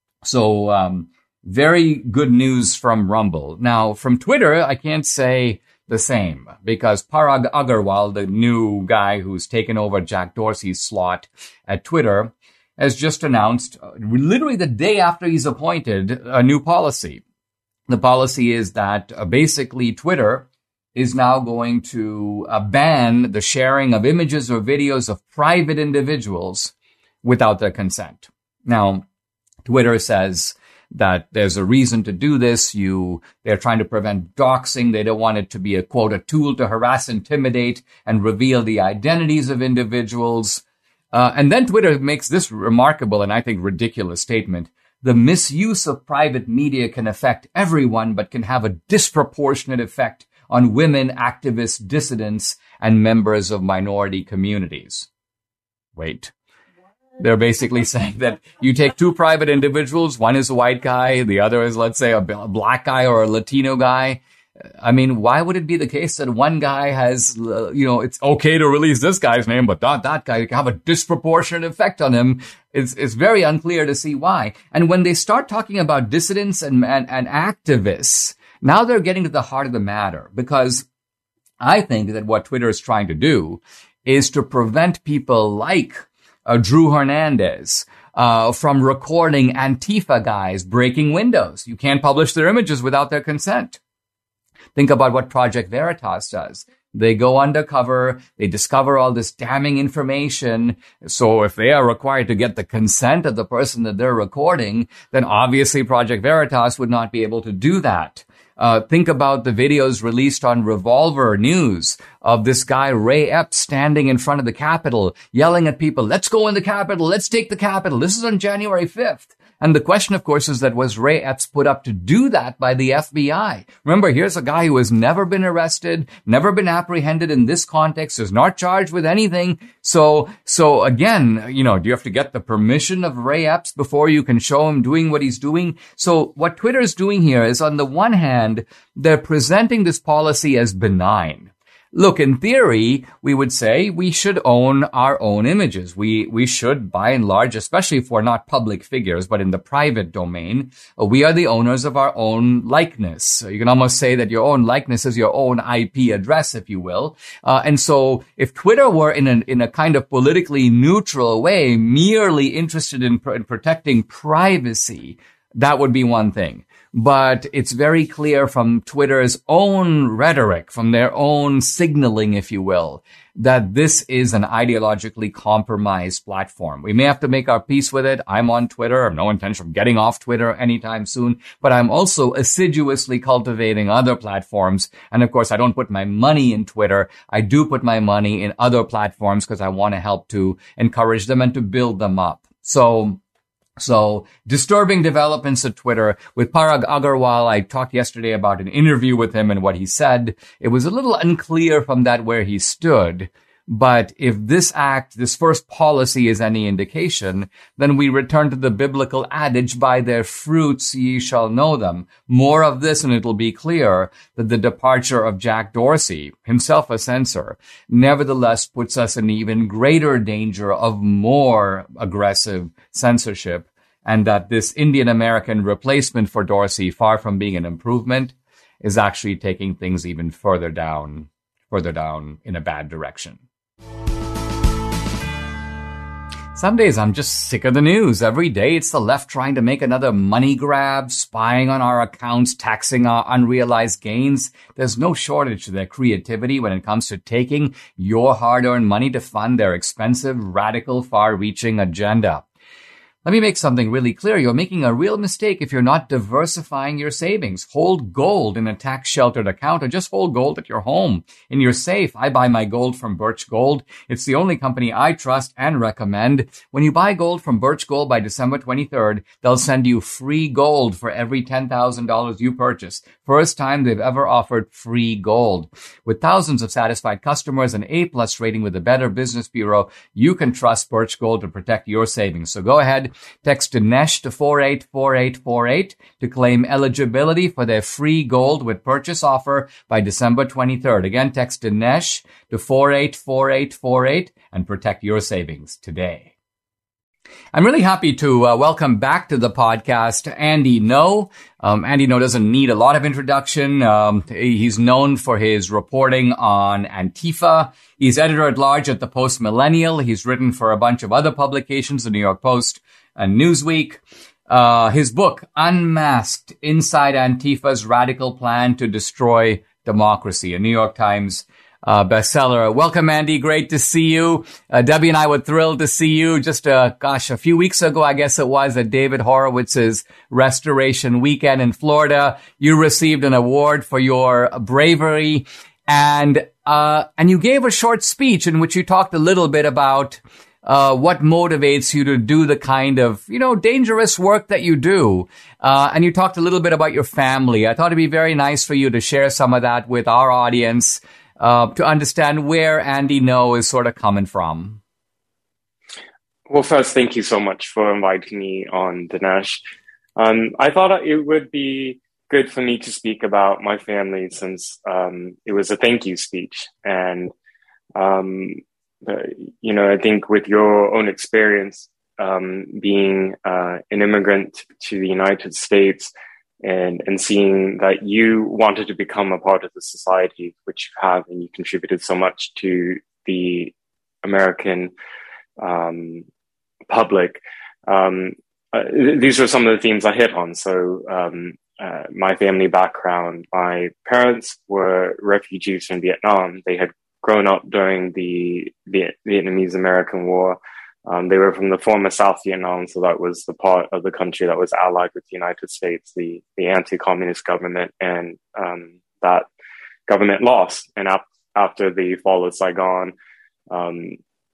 so, um, very good news from Rumble. Now, from Twitter, I can't say the same because Parag Agarwal, the new guy who's taken over Jack Dorsey's slot at Twitter, has just announced, uh, literally the day after he's appointed, a new policy. The policy is that uh, basically Twitter is now going to uh, ban the sharing of images or videos of private individuals without their consent. Now, Twitter says that there's a reason to do this. You, they're trying to prevent doxing. They don't want it to be a, quote, a tool to harass, intimidate, and reveal the identities of individuals. Uh, and then Twitter makes this remarkable and I think ridiculous statement. The misuse of private media can affect everyone, but can have a disproportionate effect on women, activists, dissidents, and members of minority communities. Wait. They're basically saying that you take two private individuals, one is a white guy, the other is, let's say, a black guy or a Latino guy. I mean, why would it be the case that one guy has, uh, you know, it's okay to release this guy's name, but not that guy, can have a disproportionate effect on him? It's, it's very unclear to see why. And when they start talking about dissidents and, and, and activists, now they're getting to the heart of the matter, because I think that what Twitter is trying to do is to prevent people like uh, Drew Hernandez uh, from recording Antifa guys breaking windows. You can't publish their images without their consent. Think about what Project Veritas does. They go undercover, they discover all this damning information. So if they are required to get the consent of the person that they're recording, then obviously Project Veritas would not be able to do that. Uh, think about the videos released on Revolver News of this guy, Ray Epps, standing in front of the Capitol, yelling at people, let's go in the Capitol, let's take the Capitol. This is on January fifth. And the question, of course, is that was Ray Epps put up to do that by the F B I? Remember, here's a guy who has never been arrested, never been apprehended in this context, is not charged with anything. So, so again, you know, do you have to get the permission of Ray Epps before you can show him doing what he's doing? So what Twitter is doing here is, on the one hand, they're presenting this policy as benign. Look, in theory, we would say we should own our own images. We we should, by and large, especially if we're not public figures, but in the private domain, uh, we are the owners of our own likeness. So you can almost say that your own likeness is your own I P address, if you will. Uh, and so if Twitter were in a, in a kind of politically neutral way, merely interested in, pr- in protecting privacy, that would be one thing. But it's very clear from Twitter's own rhetoric, from their own signaling, if you will, that this is an ideologically compromised platform. We may have to make our peace with it. I'm on Twitter. I have no intention of getting off Twitter anytime soon, but I'm also assiduously cultivating other platforms. And of course, I don't put my money in Twitter. I do put my money in other platforms because I want to help to encourage them and to build them up. So, So, disturbing developments at Twitter. With Parag Agarwal, I talked yesterday about an interview with him and what he said. It was a little unclear from that where he stood. But if this act, this first policy is any indication, then we return to the biblical adage, by their fruits ye shall know them. More of this, and it'll be clear that the departure of Jack Dorsey, himself a censor, nevertheless puts us in even greater danger of more aggressive censorship, and that this Indian-American replacement for Dorsey, far from being an improvement, is actually taking things even further down, further down in a bad direction. Some days I'm just sick of the news. Every day it's the left trying to make another money grab, spying on our accounts, taxing our unrealized gains. There's no shortage to their creativity when it comes to taking your hard-earned money to fund their expensive, radical, far-reaching agenda. Let me make something really clear. You're making a real mistake if you're not diversifying your savings. Hold gold in a tax-sheltered account, or just hold gold at your home, in your safe. I buy my gold from Birch Gold. It's the only company I trust and recommend. When you buy gold from Birch Gold by December twenty-third, they'll send you free gold for every ten thousand dollars you purchase. First time they've ever offered free gold. With thousands of satisfied customers and A-plus rating with the Better Business Bureau, you can trust Birch Gold to protect your savings. So go ahead. Text Dinesh to four eight four eight four eight to claim eligibility for their free gold with purchase offer by December twenty-third. Again, text Dinesh to four eight four eight four eight and protect your savings today. I'm really happy to uh, welcome back to the podcast Andy Ngo. Um, Andy Ngo doesn't need a lot of introduction. Um, he's known for his reporting on Antifa. He's editor-at-large at the Post Millennial. He's written for a bunch of other publications, the New York Post and Newsweek. Uh, his book, Unmasked, Inside Antifa's Radical Plan to Destroy Democracy, a New York Times Uh, bestseller. Welcome, Andy. Great to see you. Uh, Debbie and I were thrilled to see you just, uh, gosh, a few weeks ago, I guess it was, at David Horowitz's Restoration Weekend in Florida. You received an award for your bravery, and, uh, and you gave a short speech in which you talked a little bit about, uh, what motivates you to do the kind of, you know, dangerous work that you do. Uh, and you talked a little bit about your family. I thought it'd be very nice for you to share some of that with our audience, Uh, to understand where Andy Ngo is sort of coming from. Well, first, thank you so much for inviting me on, Dinesh. Um, I thought it would be good for me to speak about my family, since um, it was a thank you speech. And, um, uh, you know, I think with your own experience um, being uh, an immigrant to the United States, and and seeing that you wanted to become a part of the society, which you have, and you contributed so much to the American um, public. Um, uh, these are some of the themes I hit on. So um, uh, my family background, my parents were refugees from Vietnam. They had grown up during the, the Vietnamese-American War. Um, they were from the former South Vietnam, so that was the part of the country that was allied with the United States, the, the anti-communist government, and um, that government lost. And ap- after the fall of Saigon, um,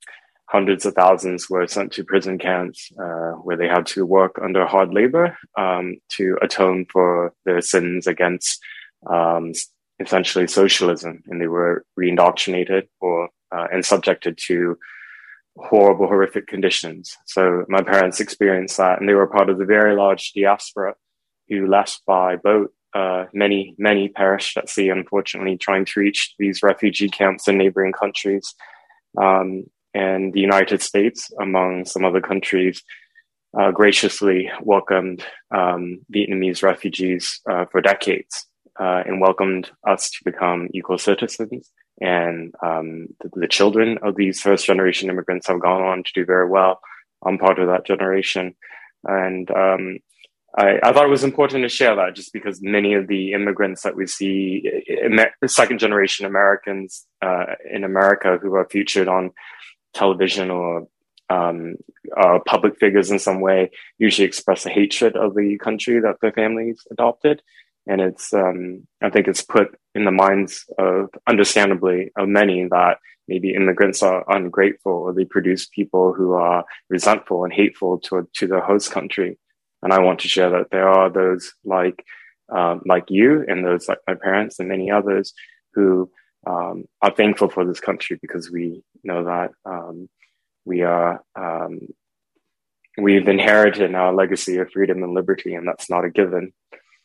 hundreds of thousands were sent to prison camps uh, where they had to work under hard labor um, to atone for their sins against um, essentially socialism. And they were re-indoctrinated or uh, and subjected to horrible, horrific conditions. So my parents experienced that, and they were part of the very large diaspora who left by boat. Uh, many, many perished at sea, unfortunately, trying to reach these refugee camps in neighboring countries. Um, and the United States, among some other countries, uh, graciously welcomed um, Vietnamese refugees uh, for decades uh, and welcomed us to become equal citizens. And um, the, the children of these first-generation immigrants have gone on to do very well. I'm part of that generation. And um, I, I thought it was important to share that, just because many of the immigrants that we see, second-generation Americans uh, in America who are featured on television or um, uh, public figures in some way, usually express a hatred of the country that their families adopted. And it's, um, I think it's put in the minds of, understandably, of many that maybe immigrants are ungrateful, or they produce people who are resentful and hateful to, to their host country. And I want to share that there are those like, um, like you and those like my parents and many others who um, are thankful for this country, because we know that um, we are, um, we've inherited our legacy of freedom and liberty, and that's not a given.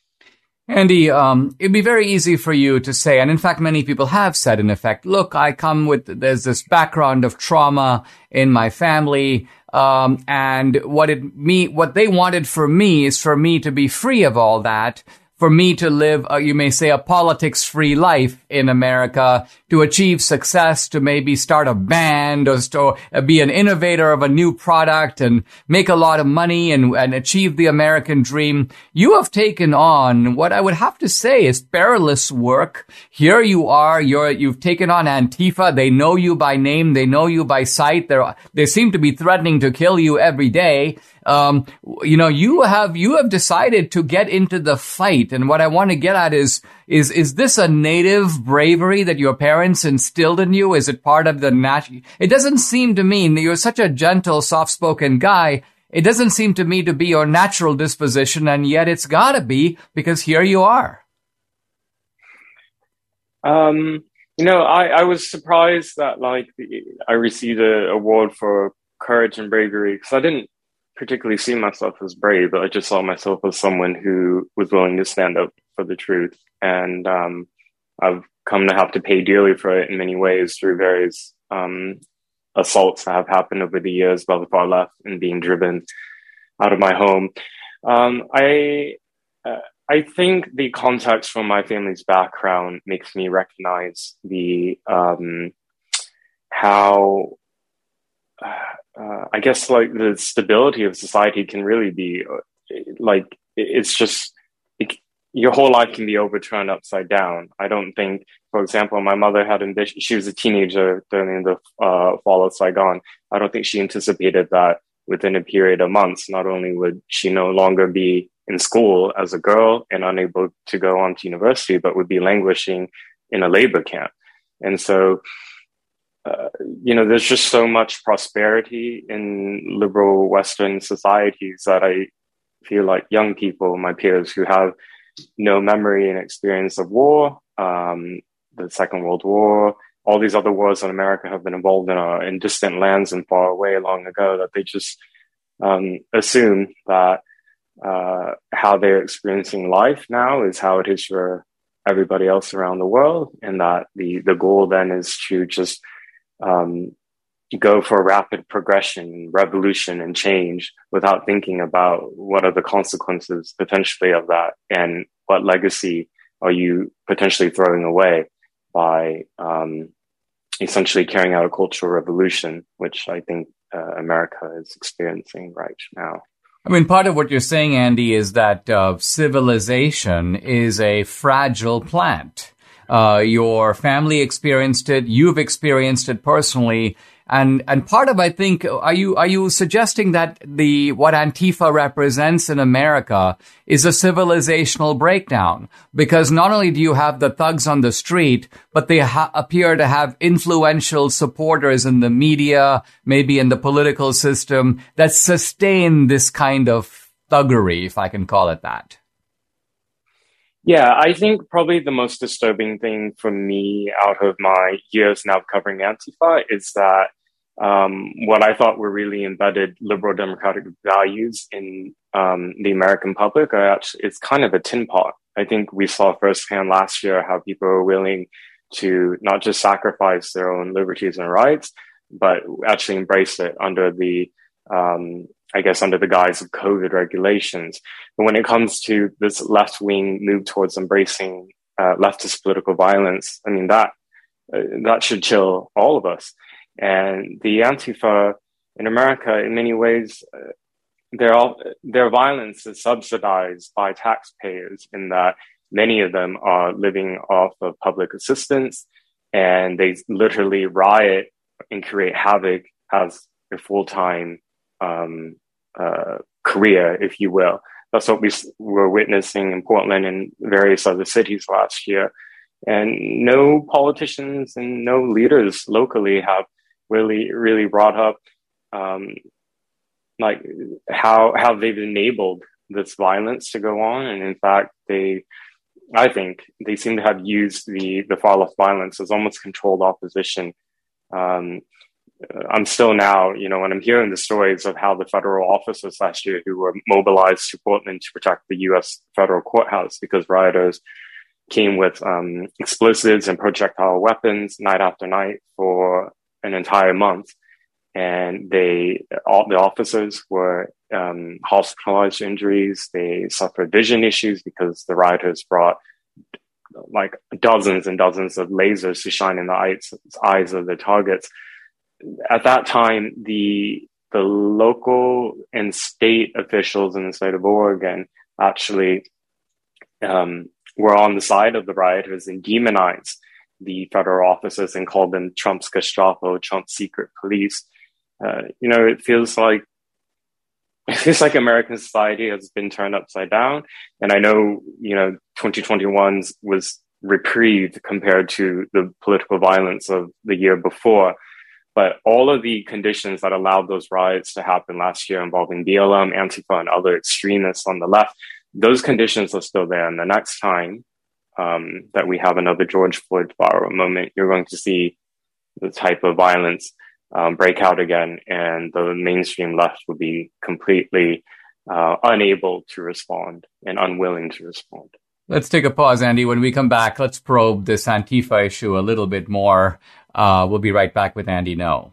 Andy, um, it'd be very easy for you to say, and in fact, many people have said, in effect, look, I come with, there's this background of trauma in my family, um, and what it me, what they wanted for me is for me to be free of all that, for me to live, uh, you may say, a politics-free life in America, to achieve success, to maybe start a band, or to be an innovator of a new product and make a lot of money and, and achieve the American dream. You have taken on what I would have to say is perilous work. Here you are, you're, you've taken on Antifa. They know you by name. They know you by sight. They're, they seem to be threatening to kill you every day. Um, you know, you have, you have decided to get into the fight. And what I want to get at is, is, is this a native bravery that your parents instilled in you? Is it part of the natural? It doesn't seem to me, you're such a gentle, soft-spoken guy. It doesn't seem to me to be your natural disposition, and yet it's gotta be, because here you are. Um, you know, I, I was surprised that, like, I received an award for courage and bravery, because I didn't particularly see myself as brave, but I just saw myself as someone who was willing to stand up for the truth. And um, I've come to have to pay dearly for it in many ways through various um, assaults that have happened over the years by the far left and being driven out of my home. Um, I uh, I think the context from my family's background makes me recognize the um, how uh, uh, I guess like the stability of society can really be like it's just. It, your whole life can be overturned upside down. I don't think, for example, my mother had ambition. She was a teenager during the uh, fall of Saigon. I don't think she anticipated that within a period of months, not only would she no longer be in school as a girl and unable to go on to university, but would be languishing in a labor camp. And so, uh, you know, there's just so much prosperity in liberal Western societies that I feel like young people, my peers who have no memory and experience of war, um, the Second World War, all these other wars that America have been involved in are in distant lands and far away long ago, that they just um, assume that uh, how they're experiencing life now is how it is for everybody else around the world, and that the, the goal then is to just um, go for rapid progression, revolution, and change without thinking about what are the consequences potentially of that, and what legacy are you potentially throwing away by um, essentially carrying out a cultural revolution, which I think uh, America is experiencing right now. I mean, part of what you're saying, Andy, is that uh, civilization is a fragile plant. Uh, your family experienced it. You've experienced it personally. And and part of, I think, are you are you suggesting that the what Antifa represents in America is a civilizational breakdown? Because not only do you have the thugs on the street, but they ha- appear to have influential supporters in the media, maybe in the political system, that sustain this kind of thuggery, if I can call it that. Yeah, I think probably the most disturbing thing for me out of my years now covering Antifa is that um, what I thought were really embedded liberal democratic values in um, the American public are actually, it's kind of a tin pot. I think we saw firsthand last year how people are willing to not just sacrifice their own liberties and rights, but actually embrace it under the, um, I guess, under the guise of COVID regulations. But when it comes to this left-wing move towards embracing uh, leftist political violence, I mean, that uh, that should chill all of us. And the Antifa in America, in many ways, uh, their all, their violence is subsidized by taxpayers in that many of them are living off of public assistance, and they literally riot and create havoc as a full-time um, uh, career, if you will. That's what we were witnessing in Portland and various other cities last year. And no politicians and no leaders locally have really, really brought up um, like how how they've enabled this violence to go on. And in fact, they, I think, they seem to have used the the far left violence as almost controlled opposition. Um, I'm still now, you know, when I'm hearing the stories of how the federal officers last year who were mobilized to Portland to protect the U S federal courthouse because rioters came with um, explosives and projectile weapons night after night for an entire month. And they, all the officers were um, hospitalized injuries. They suffered vision issues because the rioters brought like dozens and dozens of lasers to shine in the eyes, eyes of the targets. At that time, the the local and state officials in the state of Oregon actually um, were on the side of the rioters and demonized the federal officers and called them Trump's Gestapo, Trump's secret police. Uh, you know, it feels like it feels like American society has been turned upside down. And I know, you know, twenty twenty-one was reprieved compared to the political violence of the year before. But all of the conditions that allowed those riots to happen last year involving B L M, Antifa, and other extremists on the left, those conditions are still there. And the next time um, that we have another George Floyd viral moment, you're going to see the type of violence um, break out again, and the mainstream left will be completely uh, unable to respond and unwilling to respond. Let's take a pause, Andy. When we come back, let's probe this Antifa issue a little bit more. Uh, we'll be right back with Andy Ngo.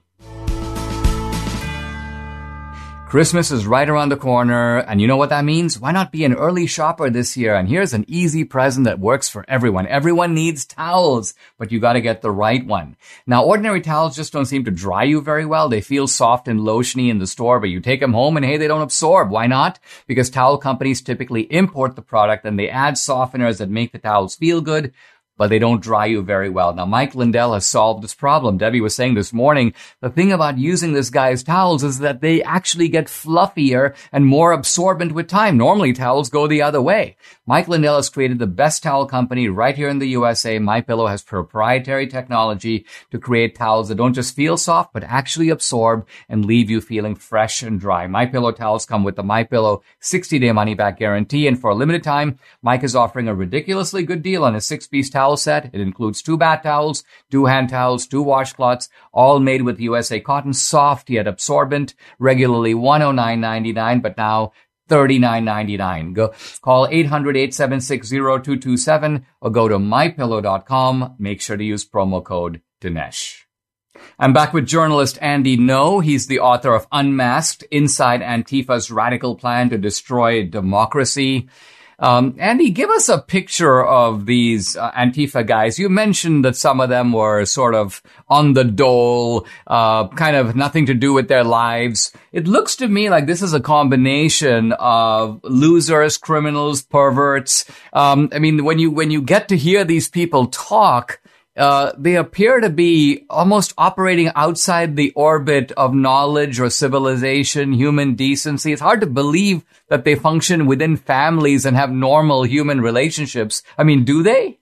Christmas is right around the corner, and you know what that means? Why not be an early shopper this year? And here's an easy present that works for everyone. Everyone needs towels, but you gotta get the right one. Now, ordinary towels just don't seem to dry you very well. They feel soft and lotiony in the store, but you take them home and hey, they don't absorb. Why not? Because towel companies typically import the product and they add softeners that make the towels feel good, but they don't dry you very well. Now, Mike Lindell has solved this problem. Debbie was saying this morning, the thing about using this guy's towels is that they actually get fluffier and more absorbent with time. Normally, towels go the other way. Mike Lindell has created the best towel company right here in the U S A. MyPillow has proprietary technology to create towels that don't just feel soft, but actually absorb and leave you feeling fresh and dry. MyPillow towels come with the MyPillow sixty-day money-back guarantee, and for a limited time, Mike is offering a ridiculously good deal on a six-piece towel set. It includes two bath towels, two hand towels, two washcloths, all made with U S A cotton, soft yet absorbent, regularly one hundred nine ninety-nine, but now thirty-nine ninety-nine. Go call eight hundred, eight seven six, zero two two seven or go to my pillow dot com. Make sure to use promo code Dinesh. I'm back with journalist Andy Ngo. He's the author of Unmasked: Inside Antifa's Radical Plan to Destroy Democracy. Um, Andy, give us a picture of these uh, Antifa guys. You mentioned that some of them were sort of on the dole, uh, kind of nothing to do with their lives. It looks to me like this is a combination of losers, criminals, perverts. Um, I mean, when you, when you get to hear these people talk, uh, they appear to be almost operating outside the orbit of knowledge or civilization, human decency. It's hard to believe that they function within families and have normal human relationships. I mean, do they?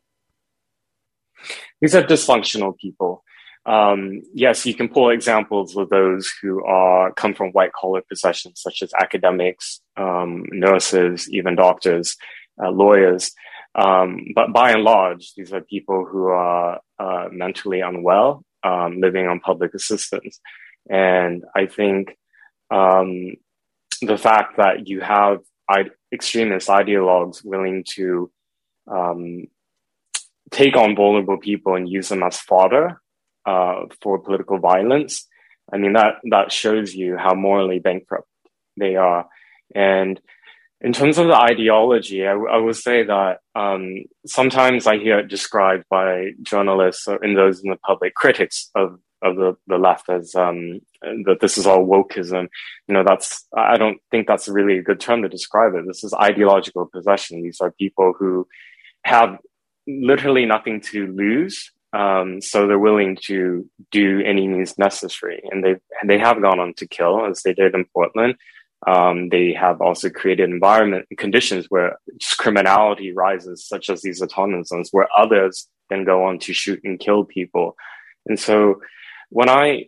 These are dysfunctional people. Um, yes, you can pull examples of those who are come from white collar professions, such as academics, um, nurses, even doctors, uh, lawyers. Um, but by and large, these are people who are uh, mentally unwell, um, living on public assistance. And I think um, the fact that you have I- extremist ideologues willing to um, take on vulnerable people and use them as fodder uh, for political violence, I mean, that, that shows you how morally bankrupt they are. And in terms of the ideology, I, w- I would say that um, sometimes I hear it described by journalists or in those in the public, critics of, of the, the left as um, that this is all wokeism. You know, that's, I don't think that's really a good term to describe it. This is ideological possession. These are people who have literally nothing to lose. Um, so they're willing to do any means necessary. And they they have gone on to kill, as they did in Portland. Um, they have also created environment conditions where just criminality rises, such as these autonomous zones, where others then go on to shoot and kill people. And so when I,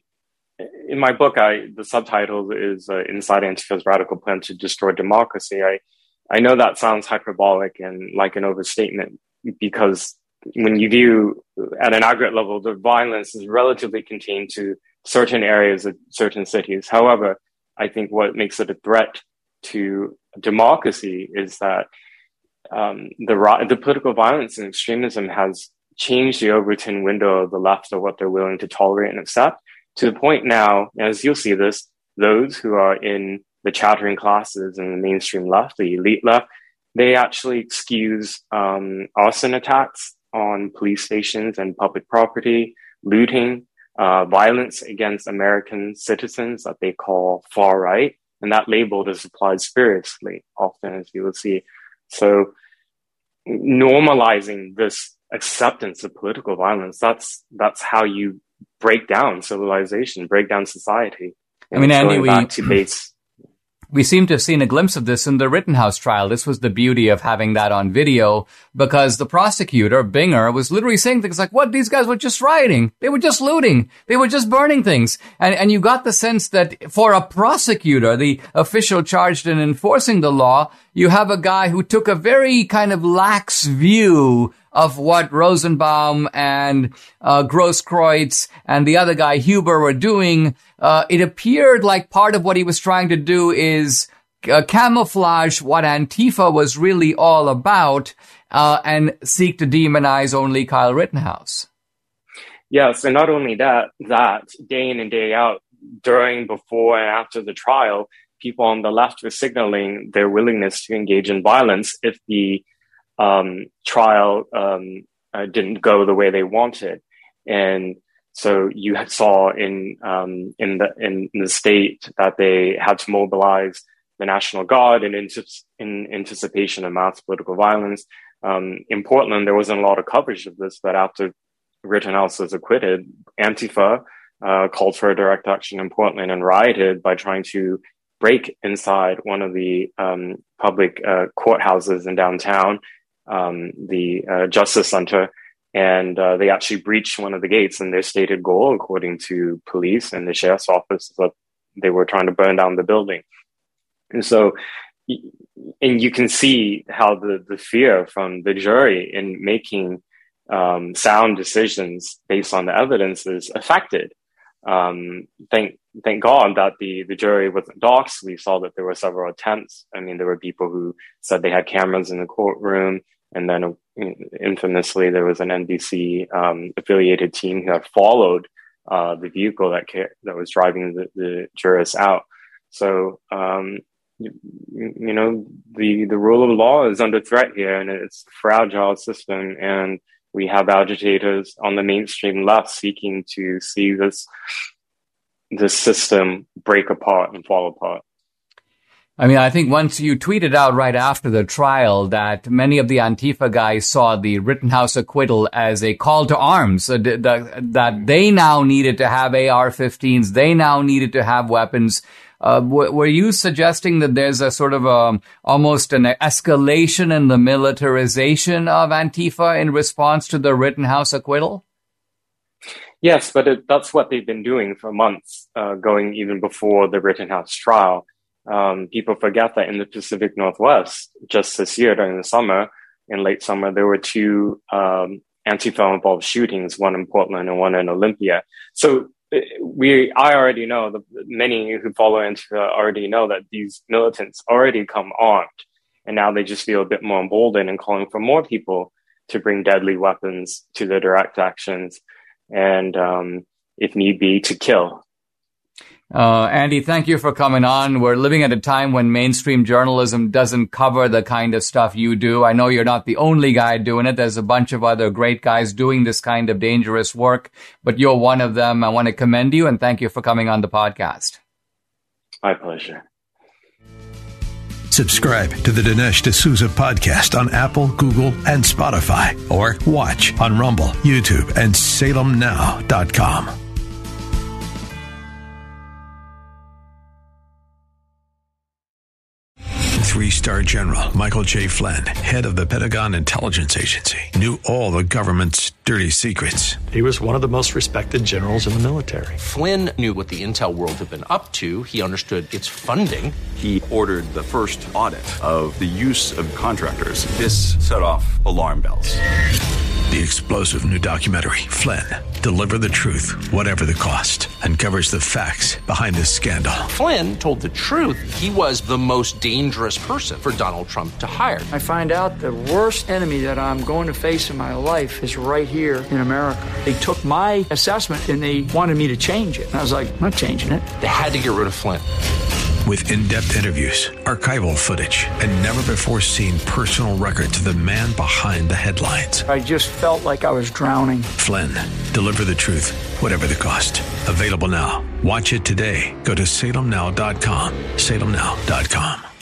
in my book, I the subtitle is uh, Inside Antifa's Radical Plan to Destroy Democracy. I, I know that sounds hyperbolic and like an overstatement, because when you view at an aggregate level, the violence is relatively contained to certain areas of certain cities. However, I think what makes it a threat to democracy is that um, the the political violence and extremism has changed the Overton window of the left of what they're willing to tolerate and accept, to the point now, as you'll see this, those who are in the chattering classes and the mainstream left, the elite left, they actually excuse um, arson attacks on police stations and public property, looting, uh, violence against American citizens that they call far right. And that label is applied spuriously, often, as you will see. So normalizing this acceptance of political violence, that's that's how you break down civilization, break down society. I mean, Andy, we... back to Bates. We seem to have seen a glimpse of this in the Rittenhouse trial. This was the beauty of having that on video, because the prosecutor, Binger, was literally saying things like, what, these guys were just rioting. They were just looting. They were just burning things. And, and you got the sense that for a prosecutor, the official charged in enforcing the law, you have a guy who took a very kind of lax view of what Rosenbaum and uh, Grosskreutz and the other guy, Huber, were doing. Uh, it appeared like part of what he was trying to do is uh, camouflage what Antifa was really all about uh, and seek to demonize only Kyle Rittenhouse. Yes, and not only that, that day in and day out, during, before, and after the trial, people on the left were signaling their willingness to engage in violence if the um, trial um, uh, didn't go the way they wanted. And so you saw in um, in the in the state that they had to mobilize the National Guard in, in anticipation of mass political violence. Um, in Portland, there wasn't a lot of coverage of this, but after Rittenhouse was acquitted, Antifa uh, called for a direct action in Portland and rioted by trying to break inside one of the um, public uh, courthouses in downtown, um, the uh, Justice Center. And uh, they actually breached one of the gates, and their stated goal, according to police and the sheriff's office, is that they were trying to burn down the building. And so, and you can see how the, the fear from the jury in making um, sound decisions based on the evidence is affected. Um, thank thank God that the, the jury wasn't doxxed. We saw that there were several attempts. I mean, there were people who said they had cameras in the courtroom. And then infamously, there was an N B C um, affiliated team who had followed uh, the vehicle that ca- that was driving the, the jurors out. So, um, you, you know, the, the rule of law is under threat here, and it's a fragile system. And we have agitators on the mainstream left seeking to see this this system break apart and fall apart. I mean, I think once you tweeted out right after the trial that many of the Antifa guys saw the Rittenhouse acquittal as a call to arms, uh, th- th- that they now needed to have A R fifteens, they now needed to have weapons. Uh, w- were you suggesting that there's a sort of a, almost an escalation in the militarization of Antifa in response to the Rittenhouse acquittal? Yes, but it, that's what they've been doing for months, uh, going even before the Rittenhouse trial. Um, people forget that in the Pacific Northwest, just this year during the summer, in late summer, there were two um, Antifa-involved shootings, one in Portland and one in Olympia. So we, I already know, the many who follow Antifa already know that these militants already come armed, and now they just feel a bit more emboldened and calling for more people to bring deadly weapons to their direct actions, and um, if need be, to kill. Uh, Andy, thank you for coming on. We're living at a time when mainstream journalism doesn't cover the kind of stuff you do. I know you're not the only guy doing it. There's a bunch of other great guys doing this kind of dangerous work, but you're one of them. I want to commend you and thank you for coming on the podcast. My pleasure. Subscribe to the Dinesh D'Souza podcast on Apple, Google, and Spotify, or watch on Rumble, YouTube, and Salem Now dot com. Three-star General Michael J. Flynn, head of the Pentagon Intelligence Agency, knew all the government's dirty secrets. He was one of the most respected generals in the military. Flynn knew what the intel world had been up to. He understood its funding. He ordered the first audit of the use of contractors. This set off alarm bells. The explosive new documentary, Flynn, Deliver the Truth, Whatever the Cost, uncovers the facts behind this scandal. Flynn told the truth. He was the most dangerous person for Donald Trump to hire. I find out the worst enemy that I'm going to face in my life is right here in America. They took my assessment and they wanted me to change it. And I was like, I'm not changing it. They had to get rid of Flynn. With in-depth interviews, archival footage, and never-before-seen personal records of the man behind the headlines. I just felt like I was drowning. Flynn, Deliver the Truth, Whatever the Cost. Available now. Watch it today. Go to Salem Now dot com. Salem Now dot com.